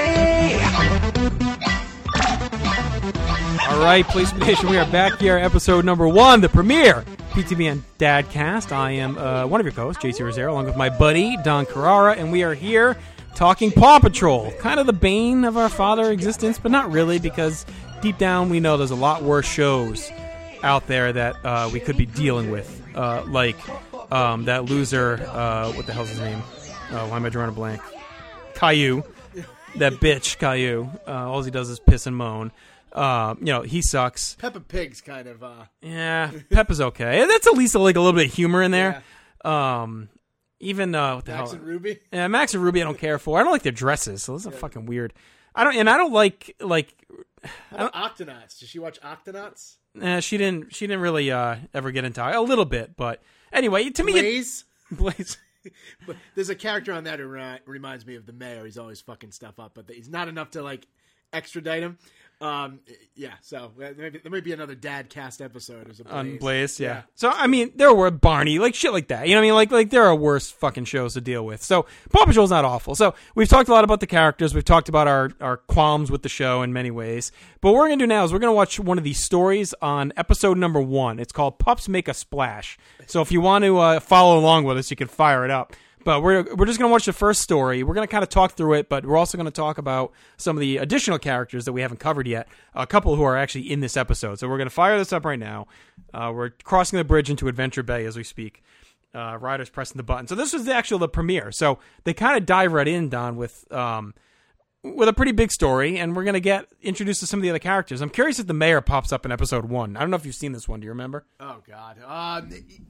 boogie. All right, Place to Be Nation, we are back here, episode number one, the premiere P T B N Dadcast. I am uh, one of your co-hosts, J C Rosero, along with my buddy, Don Carrara, and we are here talking Paw Patrol, kind of the bane of our father existence, but not really, because deep down we know there's a lot worse shows out there that uh, we could be dealing with, uh, like um, that loser, uh, what the hell's his name? Uh, why am I drawing a blank? Caillou. That bitch, Caillou. Uh, all he does is piss and moan. Uh, you know, he sucks. Peppa Pig's kind of... Uh... Yeah, Peppa's okay. That's at least like a little bit of humor in there. Yeah. Um, even uh, what the Max hell? and Ruby? Yeah, Max and Ruby I don't care for. I don't like their dresses, so this is yeah. fucking weird. I don't, and I don't like like. How about Octonauts? Did she watch Octonauts? Nah, she didn't. She didn't really uh, ever get into it. A little bit, but anyway, to me, Blaze. It, Blaze. But there's a character on that who ri- reminds me of the mayor. He's always fucking stuff up, but he's not enough to like extradite him. Um, yeah, so there might, be, there might be another Dad Cast episode or something. On Blaze, yeah. yeah. So I mean, there were Barney, like shit like that. You know what I mean? Like, like there are worse fucking shows to deal with. So Paw Patrol's not awful. So we've talked a lot about the characters. We've talked about our our qualms with the show in many ways. But what we're gonna do now is we're gonna watch one of these stories on episode number one. It's called Pups Make a Splash. So if you want to uh, follow along with us, you can fire it up. But we're we're just going to watch the first story. We're going to kind of talk through it, but we're also going to talk about some of the additional characters that we haven't covered yet, a couple who are actually in this episode. So we're going to fire this up right now. Uh, we're crossing the bridge into Adventure Bay as we speak. Uh, Ryder's pressing the button. So this was the actual the premiere. So they kind of dive right in, Don, with um, with a pretty big story, and we're going to get introduced to some of the other characters. I'm curious if the mayor pops up in episode one. I don't know if you've seen this one. Do you remember? Oh, God. Um...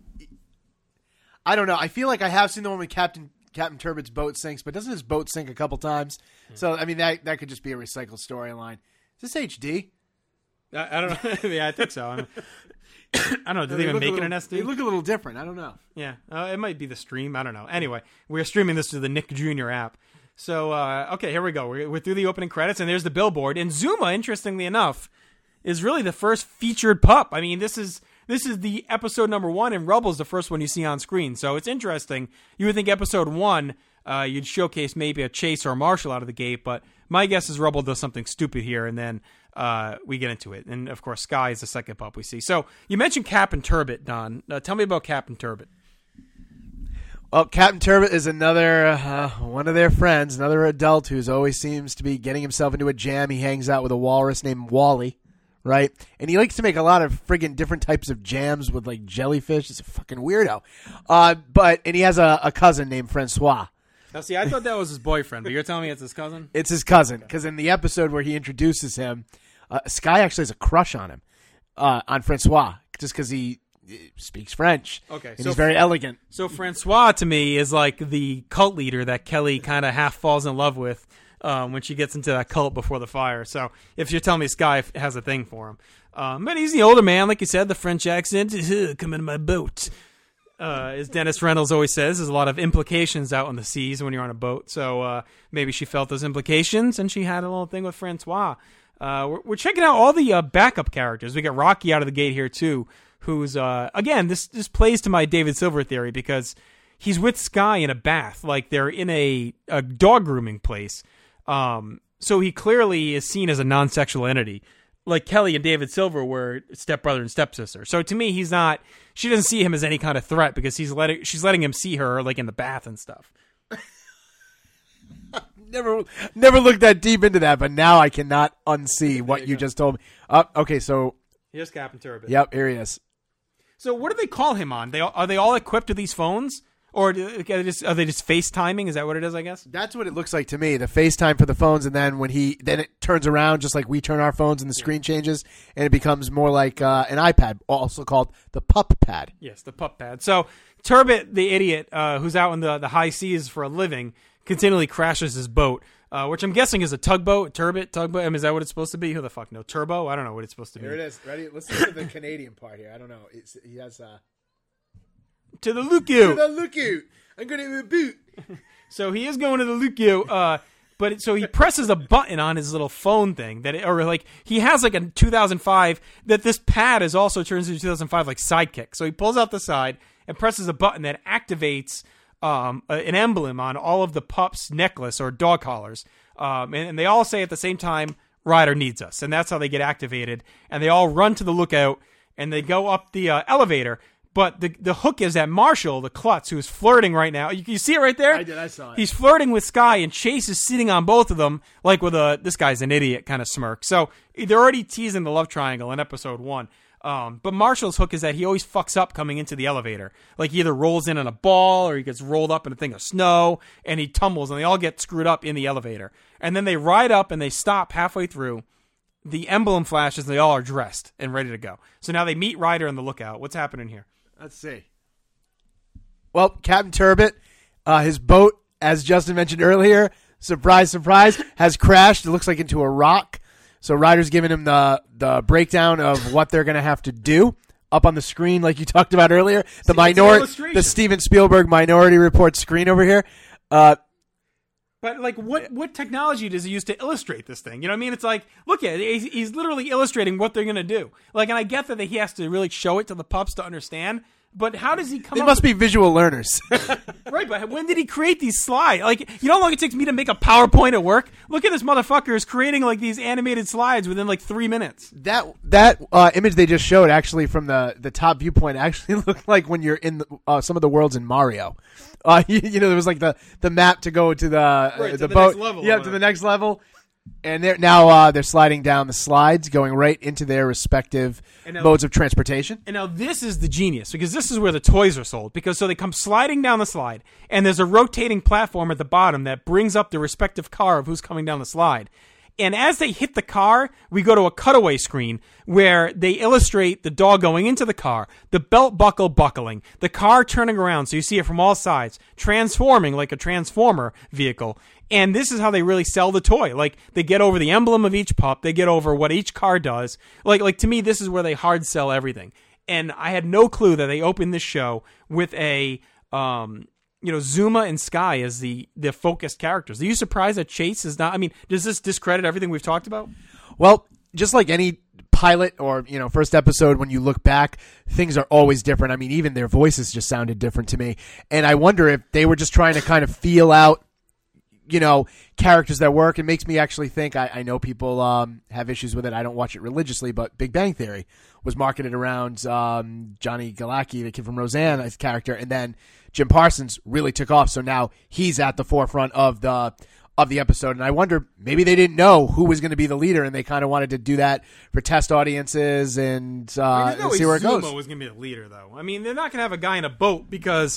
I don't know. I feel like I have seen the one with Captain Captain Turbo's boat sinks, but doesn't his boat sink a couple times? Hmm. So, I mean, that that could just be a recycled storyline. Is this H D? I, I don't know. Yeah, I think so. I don't, I don't know. Did they, they even make it an S D? They look a little different. I don't know. Yeah, uh, it might be the stream. I don't know. Anyway, we're streaming this to the Nick Junior app. So, uh, okay, here we go. We're, we're through the opening credits, and there's the billboard. And Zuma, interestingly enough, is really the first featured pup. I mean, this is... This is the episode number one, and Rubble's the first one you see on screen. So it's interesting. You would think episode one, uh, you'd showcase maybe a Chase or a Marshall out of the gate, but my guess is Rubble does something stupid here, and then uh, we get into it. And, of course, Sky is the second pup we see. So you mentioned Captain Turbot, Don. Uh, tell me about Captain Turbot. Well, Captain Turbot is another uh, one of their friends, another adult who's always seems to be getting himself into a jam. He hangs out with a walrus named Wally. Right? And he likes to make a lot of friggin' different types of jams with, like, jellyfish. He's a fucking weirdo. Uh, but, and he has a, a cousin named Francois. Now, see, I thought that was his boyfriend, but you're telling me it's his cousin? It's his cousin, because in the episode where he introduces him, uh, Sky actually has a crush on him, uh, on Francois, just because he, he speaks French. Okay. And so he's very elegant. So Francois, to me, is like the cult leader that Kelly kind of half falls in love with. Um, when she gets into that cult before the fire. So if you're telling me Sky has a thing for him. Um, but he's the older man, like you said, the French accent. Come in my boat. Uh, as Dennis Reynolds always says, there's a lot of implications out on the seas when you're on a boat. So uh, maybe she felt those implications, and she had a little thing with Francois. Uh, we're, we're checking out all the uh, backup characters. We got Rocky out of the gate here, too, who's, uh, again, this, this plays to my David Silver theory because he's with Sky in a bath. Like they're in a, a dog grooming place. Um, so he clearly is seen as a non-sexual entity, like Kelly and David Silver were stepbrother and stepsister. So to me, he's not. She doesn't see him as any kind of threat because he's letting she's letting him see her like in the bath and stuff. never, never looked that deep into that, but now I cannot unsee what you, you just told me. Uh, okay, so here's Captain Turbot. Yep, here he is. So what do they call him on? They are they all equipped with these phones? Or do- are they just, are they just FaceTiming? Is that what it is, I guess? That's what it looks like to me. The FaceTime for the phones, and then when he then it turns around just like we turn our phones and the screen changes, and it becomes more like uh, an iPad, also called the Pup Pad. Yes, the pup pad. So Turbot, the idiot, uh, who's out in the, the high seas for a living, continually crashes his boat, uh, which I'm guessing is a tugboat. Turbot, tugboat. I mean, is that what it's supposed to be? Who the fuck knows? Turbo? I don't know what it's supposed to be. Here it is. Ready? Listen to the Canadian part here. I don't know. It's, he has uh, To the lookout. the lookout. I'm going to boot. So he is going to the lookout. Uh, but it, so he presses a button on his little phone thing that, it, or like he has like a two thousand five that this pad is also turns into two thousand five like Sidekick. So he pulls out the side and presses a button that activates um, a, an emblem on all of the pups' necklace or dog collars. Um, and, and they all say at the same time, Ryder needs us. And that's how they get activated. And they all run to the lookout and they go up the uh, elevator. But the the hook is that Marshall, the klutz, who's flirting right now. You, you see it right there? I did. I saw it. He's flirting with Sky, and Chase is sitting on both of them, like with a "this guy's an idiot" kind of smirk. So they're already teasing the love triangle in episode one. Um, but Marshall's hook is that he always fucks up coming into the elevator. Like he either rolls in on a ball, or he gets rolled up in a thing of snow, and he tumbles, and they all get screwed up in the elevator. And then they ride up, and they stop halfway through. The emblem flashes, and they all are dressed and ready to go. So now they meet Ryder in the lookout. What's happening here? Let's see. Well, Captain Turbot, uh, his boat, as Justin mentioned earlier, surprise, surprise, has crashed. It looks like into a rock. So Ryder's giving him the the breakdown of what they're going to have to do up on the screen, like you talked about earlier. The See, minority, it's an the Steven Spielberg Minority Report screen over here. Uh, But like, what what technology does he use to illustrate this thing? You know what I mean? It's like, look at it. He's, he's literally illustrating what they're gonna do. Like, and I get that he has to really show it to the pups to understand. But how does he come? they up must with, be visual learners. right. But when did he create these slides? Like, you know how long it takes me to make a PowerPoint at work? Look at this motherfucker is creating like these animated slides within like three minutes. that that uh, image they just showed, actually from the, the top viewpoint, actually looked like when you're in the, uh, some of the worlds in Mario. Uh, you, you know, there was like the, the map to go to the uh, Right, to the, the boat, next level, yeah, or to the next level, and they're now uh, they're sliding down the slides, going right into their respective And now- modes of transportation. And now this is the genius, because this is where the toys are sold. Because so they come sliding down the slide, and there's a rotating platform at the bottom that brings up the respective car of who's coming down the slide. And as they hit the car, we go to a cutaway screen where they illustrate the dog going into the car, the belt buckle buckling, the car turning around, so you see it from all sides, transforming like a transformer vehicle. And this is how they really sell the toy. Like, they get over the emblem of each pup, they get over what each car does. Like, like to me, this is where they hard sell everything. And I had no clue that they opened this show with a... um you know, Zuma and Sky as the, the focused characters. Are you surprised that Chase is not? I mean, does this discredit everything we've talked about? Well, just like any pilot or, you know, first episode, when you look back, things are always different. I mean, even their voices just sounded different to me. And I wonder if they were just trying to kind of feel out, you know, characters that work. It makes me actually think, I, I know people um, have issues with it. I don't watch it religiously, but Big Bang Theory was marketed around um, Johnny Galecki, the kid from Roseanne, as character, and then Jim Parsons really took off. So now he's at the forefront of the of the episode. And I wonder, maybe they didn't know who was going to be the leader, and they kind of wanted to do that for test audiences and, uh, I mean, and see where it Zuma goes. was going to be the leader, though. I mean, they're not going to have a guy in a boat because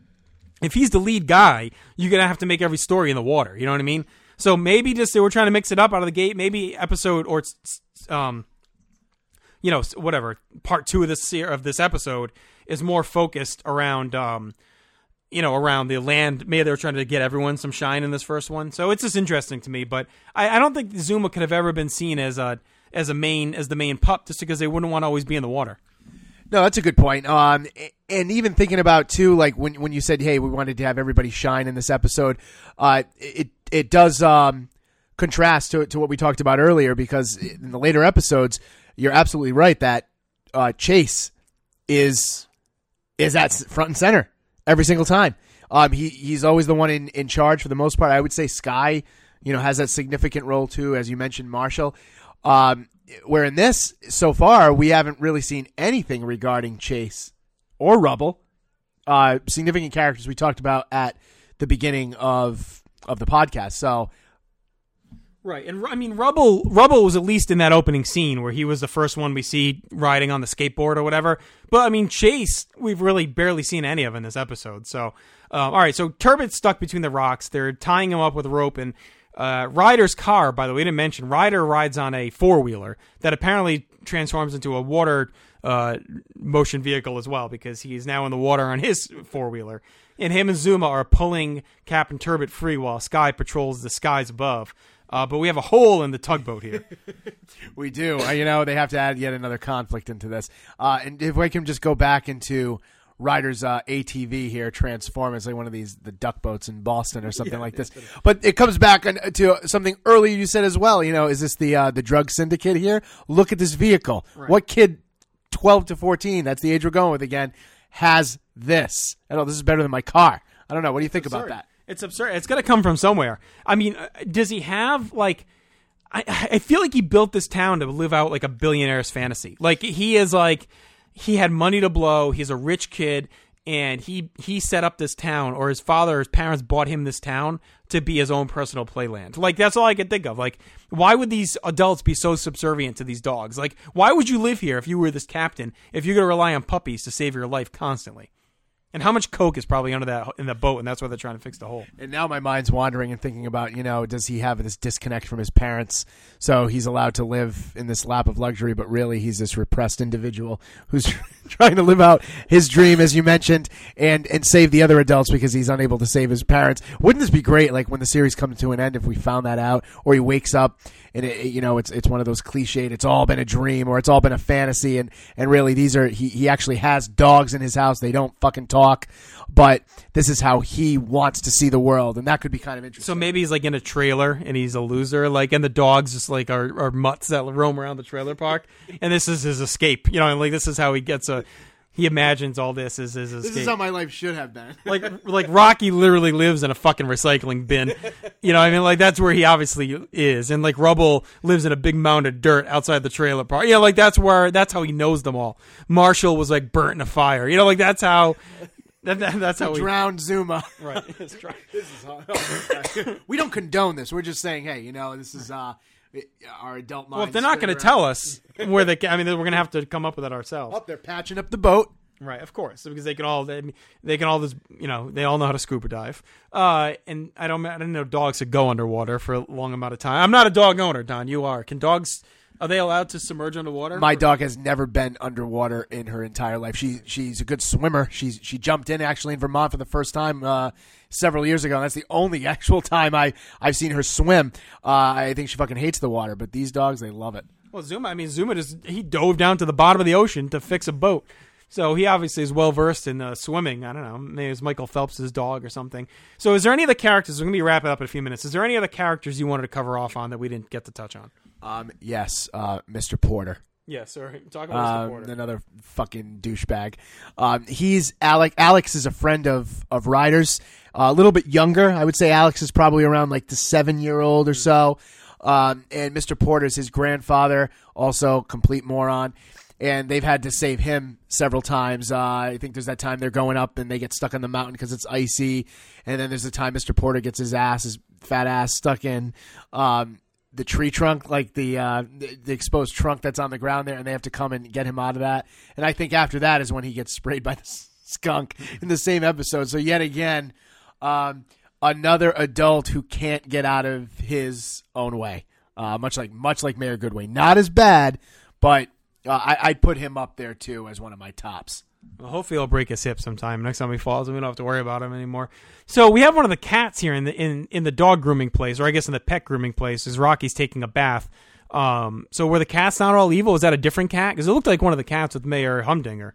if he's the lead guy, you're going to have to make every story in the water. You know what I mean? So maybe just they were trying to mix it up out of the gate. Maybe episode or um, you know, whatever part two of this se- of this episode is more focused around um. you know, around the land. Maybe they were trying to get everyone some shine in this first one. So it's just interesting to me. But I, I don't think Zuma could have ever been seen as a as a main as the main pup, just because they wouldn't want to always be in the water. No, that's a good point. Um, and even thinking about too, like when when you said, "Hey, we wanted to have everybody shine in this episode," uh, it it does um, contrast to to what we talked about earlier, because in the later episodes, you're absolutely right that uh, Chase is is at front and center every single time. Um, he he's always the one in, in charge for the most part. I would say Sky, you know, has that significant role too, as you mentioned, Marshall. Um, where in this, so far, we haven't really seen anything regarding Chase or Rubble, uh, significant characters we talked about at the beginning of of the podcast. So, Right, and I mean, Rubble Rubble was at least in that opening scene where he was the first one we see riding on the skateboard or whatever. But I mean, Chase, we've really barely seen any of in this episode. So, um, all right, so Turbot's stuck between the rocks. They're tying him up with rope, and uh, Ryder's car, by the way, we didn't mention, Ryder rides on a four-wheeler that apparently transforms into a water uh, motion vehicle as well, because he is now in the water on his four-wheeler. And him and Zuma are pulling Captain Turbot free while Sky patrols the skies above. Uh, but we have a hole in the tugboat here. We do. Uh, you know, they have to add yet another conflict into this. Uh, and if we can just go back into Ryder's uh, A T V here, transform as like one of these the duck boats in Boston or something yeah, like this. But it comes back on, to something earlier you said as well. You know, is this the uh, the drug syndicate here? Look at this vehicle. Right. What kid, twelve to fourteen, that's the age we're going with again, has this? I know this is better than my car. I don't know. What do you think about that? It's absurd. It's got to come from somewhere. I mean, does he have, like... I, I feel like he built this town to live out, like, a billionaire's fantasy. Like, he is, like... He had money to blow. He's a rich kid. And he, he set up this town, or his father or his parents bought him this town to be his own personal playland. Like, that's all I can think of. Like, why would these adults be so subservient to these dogs? Like, why would you live here if you were this captain, if you're going to rely on puppies to save your life constantly? And how much coke is probably under that in the boat, and that's why they're trying to fix the hole. And now my mind's wandering and thinking about, you know, does he have this disconnect from his parents? So he's allowed to live in this lap of luxury, but really he's this repressed individual who's trying to live out his dream, as you mentioned, and, and save the other adults because he's unable to save his parents. Wouldn't this be great, like when the series comes to an end, if we found that out, or he wakes up and it, you know, it's it's one of those cliched, it's all been a dream or it's all been a fantasy, and, and really these are he, he actually has dogs in his house. They don't fucking talk, but this is how he wants to see the world, and that could be kind of interesting. So maybe he's like in a trailer and he's a loser, like, and the dogs just like are, are mutts that roam around the trailer park, and this is his escape. You know, and like this is how he gets a. He imagines all this as his escape. This is how my life should have been. like, like Rocky literally lives in a fucking recycling bin. You know what I mean? Like, that's where he obviously is. And, like, Rubble lives in a big mound of dirt outside the trailer park. Yeah, like, that's where, that's how he knows them all. Marshall was, like, burnt in a fire. You know, like, that's how, that, that, that's how he we drowned Zuma. Right. This is oh, we don't condone this. We're just saying, hey, you know, this is, uh, our adult minds. Well, if they're not going to tell us where they, I mean, we're going to have to come up with it ourselves. Oh, they're patching up the boat, right? Of course, because they can all they, they can all this, you know, they all know how to scuba dive. Uh, and I don't, I didn't know dogs could go underwater for a long amount of time. I'm not a dog owner, Don. You are. Can dogs? Are they allowed to submerge underwater? My dog has never been underwater in her entire life. She she's a good swimmer. She's she jumped in actually in Vermont for the first time uh, several years ago. And that's the only actual time I I've seen her swim. Uh, I think she fucking hates the water, but these dogs, they love it. Well, Zuma, I mean Zuma just he dove down to the bottom of the ocean to fix a boat. So he obviously is well versed in uh, swimming. I don't know, maybe it's Michael Phelps' dog or something. So is there any of the characters? We're gonna be wrapping up in a few minutes. Is there any other characters you wanted to cover off on that we didn't get to touch on? Um, yes, uh, Mister Porter. Yes, sorry. Talk about Mister Um, Porter. another fucking douchebag. Um, he's Alec. Alex is a friend of of Ryder's. Uh, a little bit younger, I would say. Alex is probably around like the seven year old or so. Um, and Mister Porter's his grandfather, also complete moron. And they've had to save him several times. Uh, I think there's that time they're going up and they get stuck on the mountain because it's icy. And then there's the time Mister Porter gets his ass, his fat ass, stuck in um, the tree trunk, like the, uh, the the exposed trunk that's on the ground there, and they have to come and get him out of that. And I think after that is when he gets sprayed by the skunk in the same episode. So yet again, um, another adult who can't get out of his own way, uh, much like much like Mayor Goodway. Not as bad, but uh, I, I'd put him up there too as one of my tops. Well, hopefully he'll break his hip sometime. Next time he falls, we don't have to worry about him anymore. So we have one of the cats here in the in, in the dog grooming place, or I guess in the pet grooming place, is Rocky's taking a bath. Um, so were the cats not all evil? Was that a different cat? Because it looked like one of the cats with Mayor Humdinger.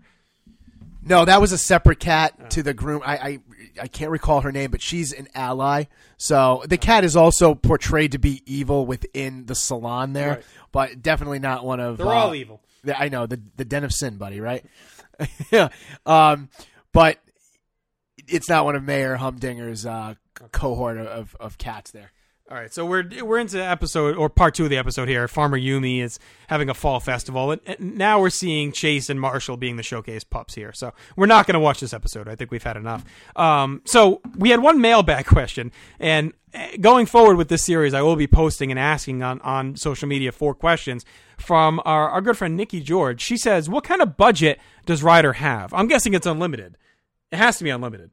No, that was a separate cat oh. to the groom. I, I I can't recall her name, but she's an ally. So the cat is also portrayed to be evil within the salon there, right. But definitely not one of. They're uh, all evil. The, I know the the den of sin, buddy. Right? Yeah. Um, but it's not one of Mayor Humdinger's uh, cohort of, of cats there. All right, so we're we're into episode or part two of the episode here. Farmer Yumi is having a fall festival, and, and now we're seeing Chase and Marshall being the showcase pups here. So we're not going to watch this episode. I think we've had enough. Um, so we had one mailbag question, and going forward with this series, I will be posting and asking on, on social media four questions from our, our good friend Nikki George. She says, "What kind of budget does Ryder have?" I'm guessing it's unlimited. It has to be unlimited.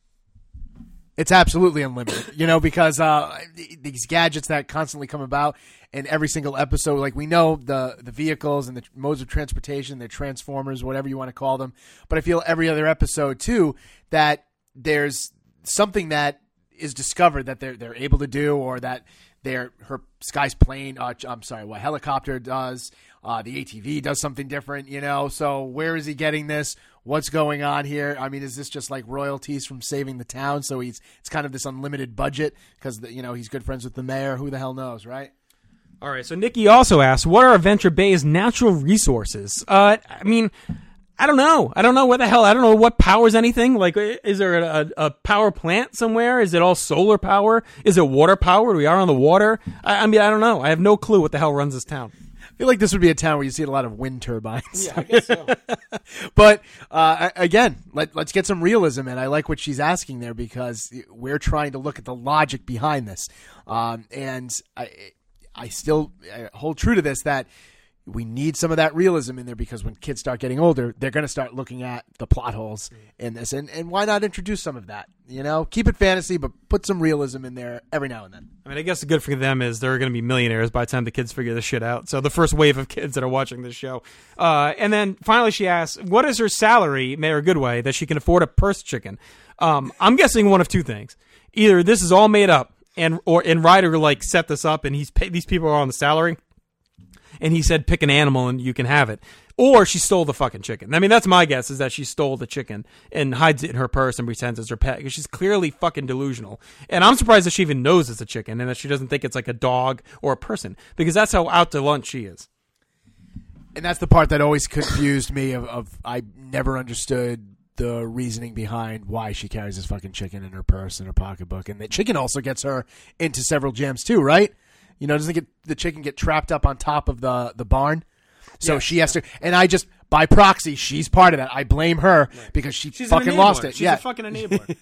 It's absolutely unlimited, you know, because uh, these gadgets that constantly come about in every single episode, like we know the, the vehicles and the modes of transportation, the transformers, whatever you want to call them. But I feel every other episode, too, that there's something that is discovered that they're, they're able to do, or that they're, her Sky's plane, uh, I'm sorry, what helicopter does, uh, the A T V does something different, you know. So where is he getting this? What's going on here? I mean, is this just like royalties from Saving the Town? So he's it's kind of this unlimited budget because, you know, he's good friends with the mayor. Who the hell knows, right? All right. So Nikki also asked, what are Adventure Bay's natural resources? Uh, I mean, I don't know. I don't know what the hell. I don't know what powers anything. Like, is there a, a power plant somewhere? Is it all solar power? Is it water powered? We are on the water. I, I mean, I don't know. I have no clue what the hell runs this town. I feel like this would be a town where you see a lot of wind turbines. Yeah, I guess so. But uh, again, let, let's get some realism in. I like what she's asking there because we're trying to look at the logic behind this. Um, and I, I still hold true to this, that we need some of that realism in there, because when kids start getting older, they're going to start looking at the plot holes in this. And, and why not introduce some of that? You know, keep it fantasy, but put some realism in there every now and then. I mean, I guess the good for them is they're going to be millionaires by the time the kids figure this shit out. So the first wave of kids that are watching this show. Uh, and then finally she asks, what is her salary, Mayor Goodway, that she can afford a purse chicken? Um, I'm guessing one of two things. Either this is all made up, and or and Ryder like set this up, and he's paid, these people are on the salary, and he said pick an animal and you can have it. Or she stole the fucking chicken. I mean, that's my guess, is that she stole the chicken and hides it in her purse and pretends it's her pet, because she's clearly fucking delusional. And I'm surprised that she even knows it's a chicken and that she doesn't think it's like a dog or a person, because that's how out to lunch she is. And that's the part that always confused me of, of I never understood the reasoning behind why she carries this fucking chicken in her purse and her pocketbook. And the chicken also gets her into several jams too, right? You know, doesn't get the chicken get trapped up on top of the, the barn? So yeah, she has yeah. to, and I just, by proxy, she's part of that. I blame her right. because she she's fucking lost it. She's yeah. a fucking enabler.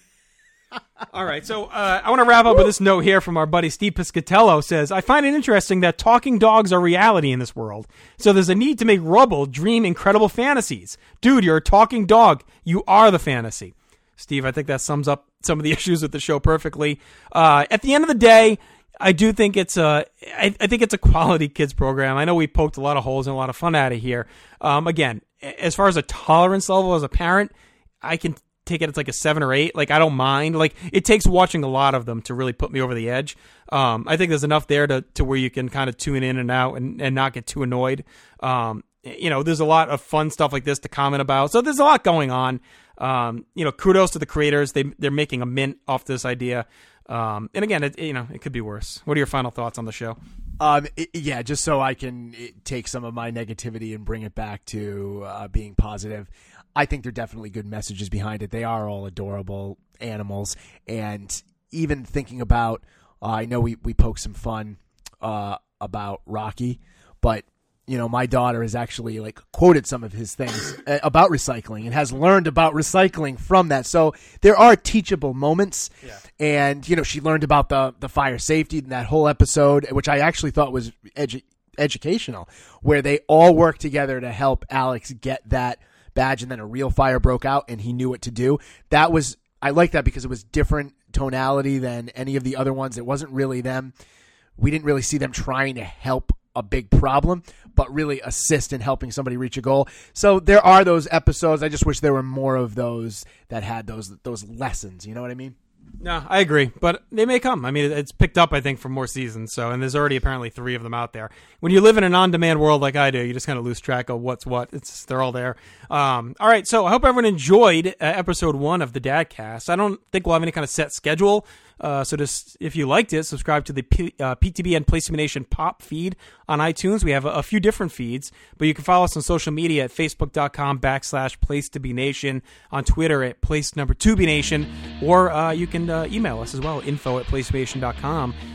All right, so uh, I want to wrap up with this note here from our buddy Steve Piscatello. Says, I find it interesting that talking dogs are reality in this world. So there's a need to make Rubble dream incredible fantasies. Dude, you're a talking dog. You are the fantasy. Steve, I think that sums up some of the issues with the show perfectly. Uh, at the end of the day, I do think it's a, I, I think it's a quality kids program. I know we poked a lot of holes and a lot of fun out of here. Um, again, as far as a tolerance level as a parent, I can take it as like a seven or eight. Like, I don't mind. Like, it takes watching a lot of them to really put me over the edge. Um, I think there's enough there to, to where you can kind of tune in and out and, and not get too annoyed. Um, you know, there's a lot of fun stuff like this to comment about. So there's a lot going on. Um, you know, kudos to the creators. They, they're making a mint off this idea. Um, and again, it, you know, it could be worse. What are your final thoughts on the show? Um, it, yeah, just so I can take some of my negativity and bring it back to uh, being positive. I think there are definitely good messages behind it. They are all adorable animals. And even thinking about, uh, I know we, we poke some fun uh, about Rocky, but you know, my daughter has actually like quoted some of his things about recycling and has learned about recycling from that. So there are teachable moments. Yeah. And, you know, she learned about the, the fire safety in that whole episode, which I actually thought was edu- educational, where they all worked together to help Alex get that badge. And then a real fire broke out and he knew what to do. That was, I like that because it was different tonality than any of the other ones. It wasn't really them. We didn't really see them trying to help a big problem, but really assist in helping somebody reach a goal. So there are those episodes. I just wish there were more of those that had those those lessons. You know what I mean? No, I agree, but they may come. I mean, it's picked up, I think, for more seasons. So, and there's already apparently three of them out there. When you live in an on-demand world like I do, you just kind of lose track of what's what. It's just, they're all there. Um, all right, so I hope everyone enjoyed uh, episode one of the Dadcast. I don't think we'll have any kind of set schedule. Uh, so just if you liked it, subscribe to the P- uh, P T B and PlayStation Nation Pop feed on iTunes. We have a, a few different feeds, but you can follow us on social media at facebook.com backslash place to be nation, on Twitter at place number two be nation, or uh, you can uh, email us as well, info at place to be nation dot com.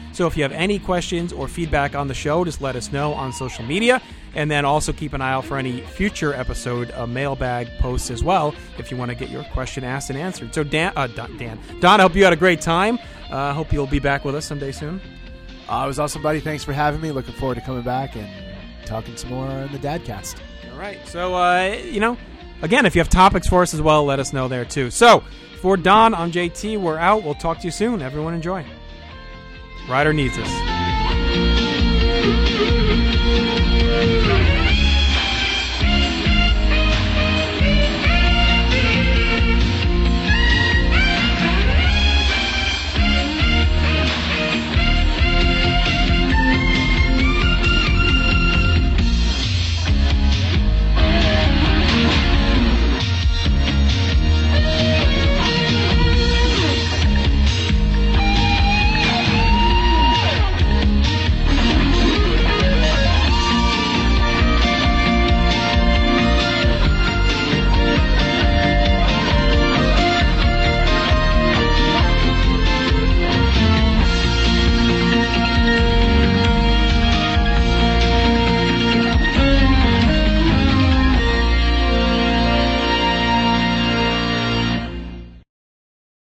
So if you have any questions or feedback on the show, just let us know on social media. And then also keep an eye out for any future episode uh, mailbag posts as well if you want to get your question asked and answered. So Dan, uh, Don, Dan, Don, I hope you had a great time. I uh, hope you'll be back with us someday soon. Uh, it was awesome, buddy. Thanks for having me. Looking forward to coming back and talking some more in the Dadcast. All right. So, uh, you know, again, if you have topics for us as well, let us know there too. So for Don, I'm J T. We're out. We'll talk to you soon. Everyone enjoy. Ryder needs us.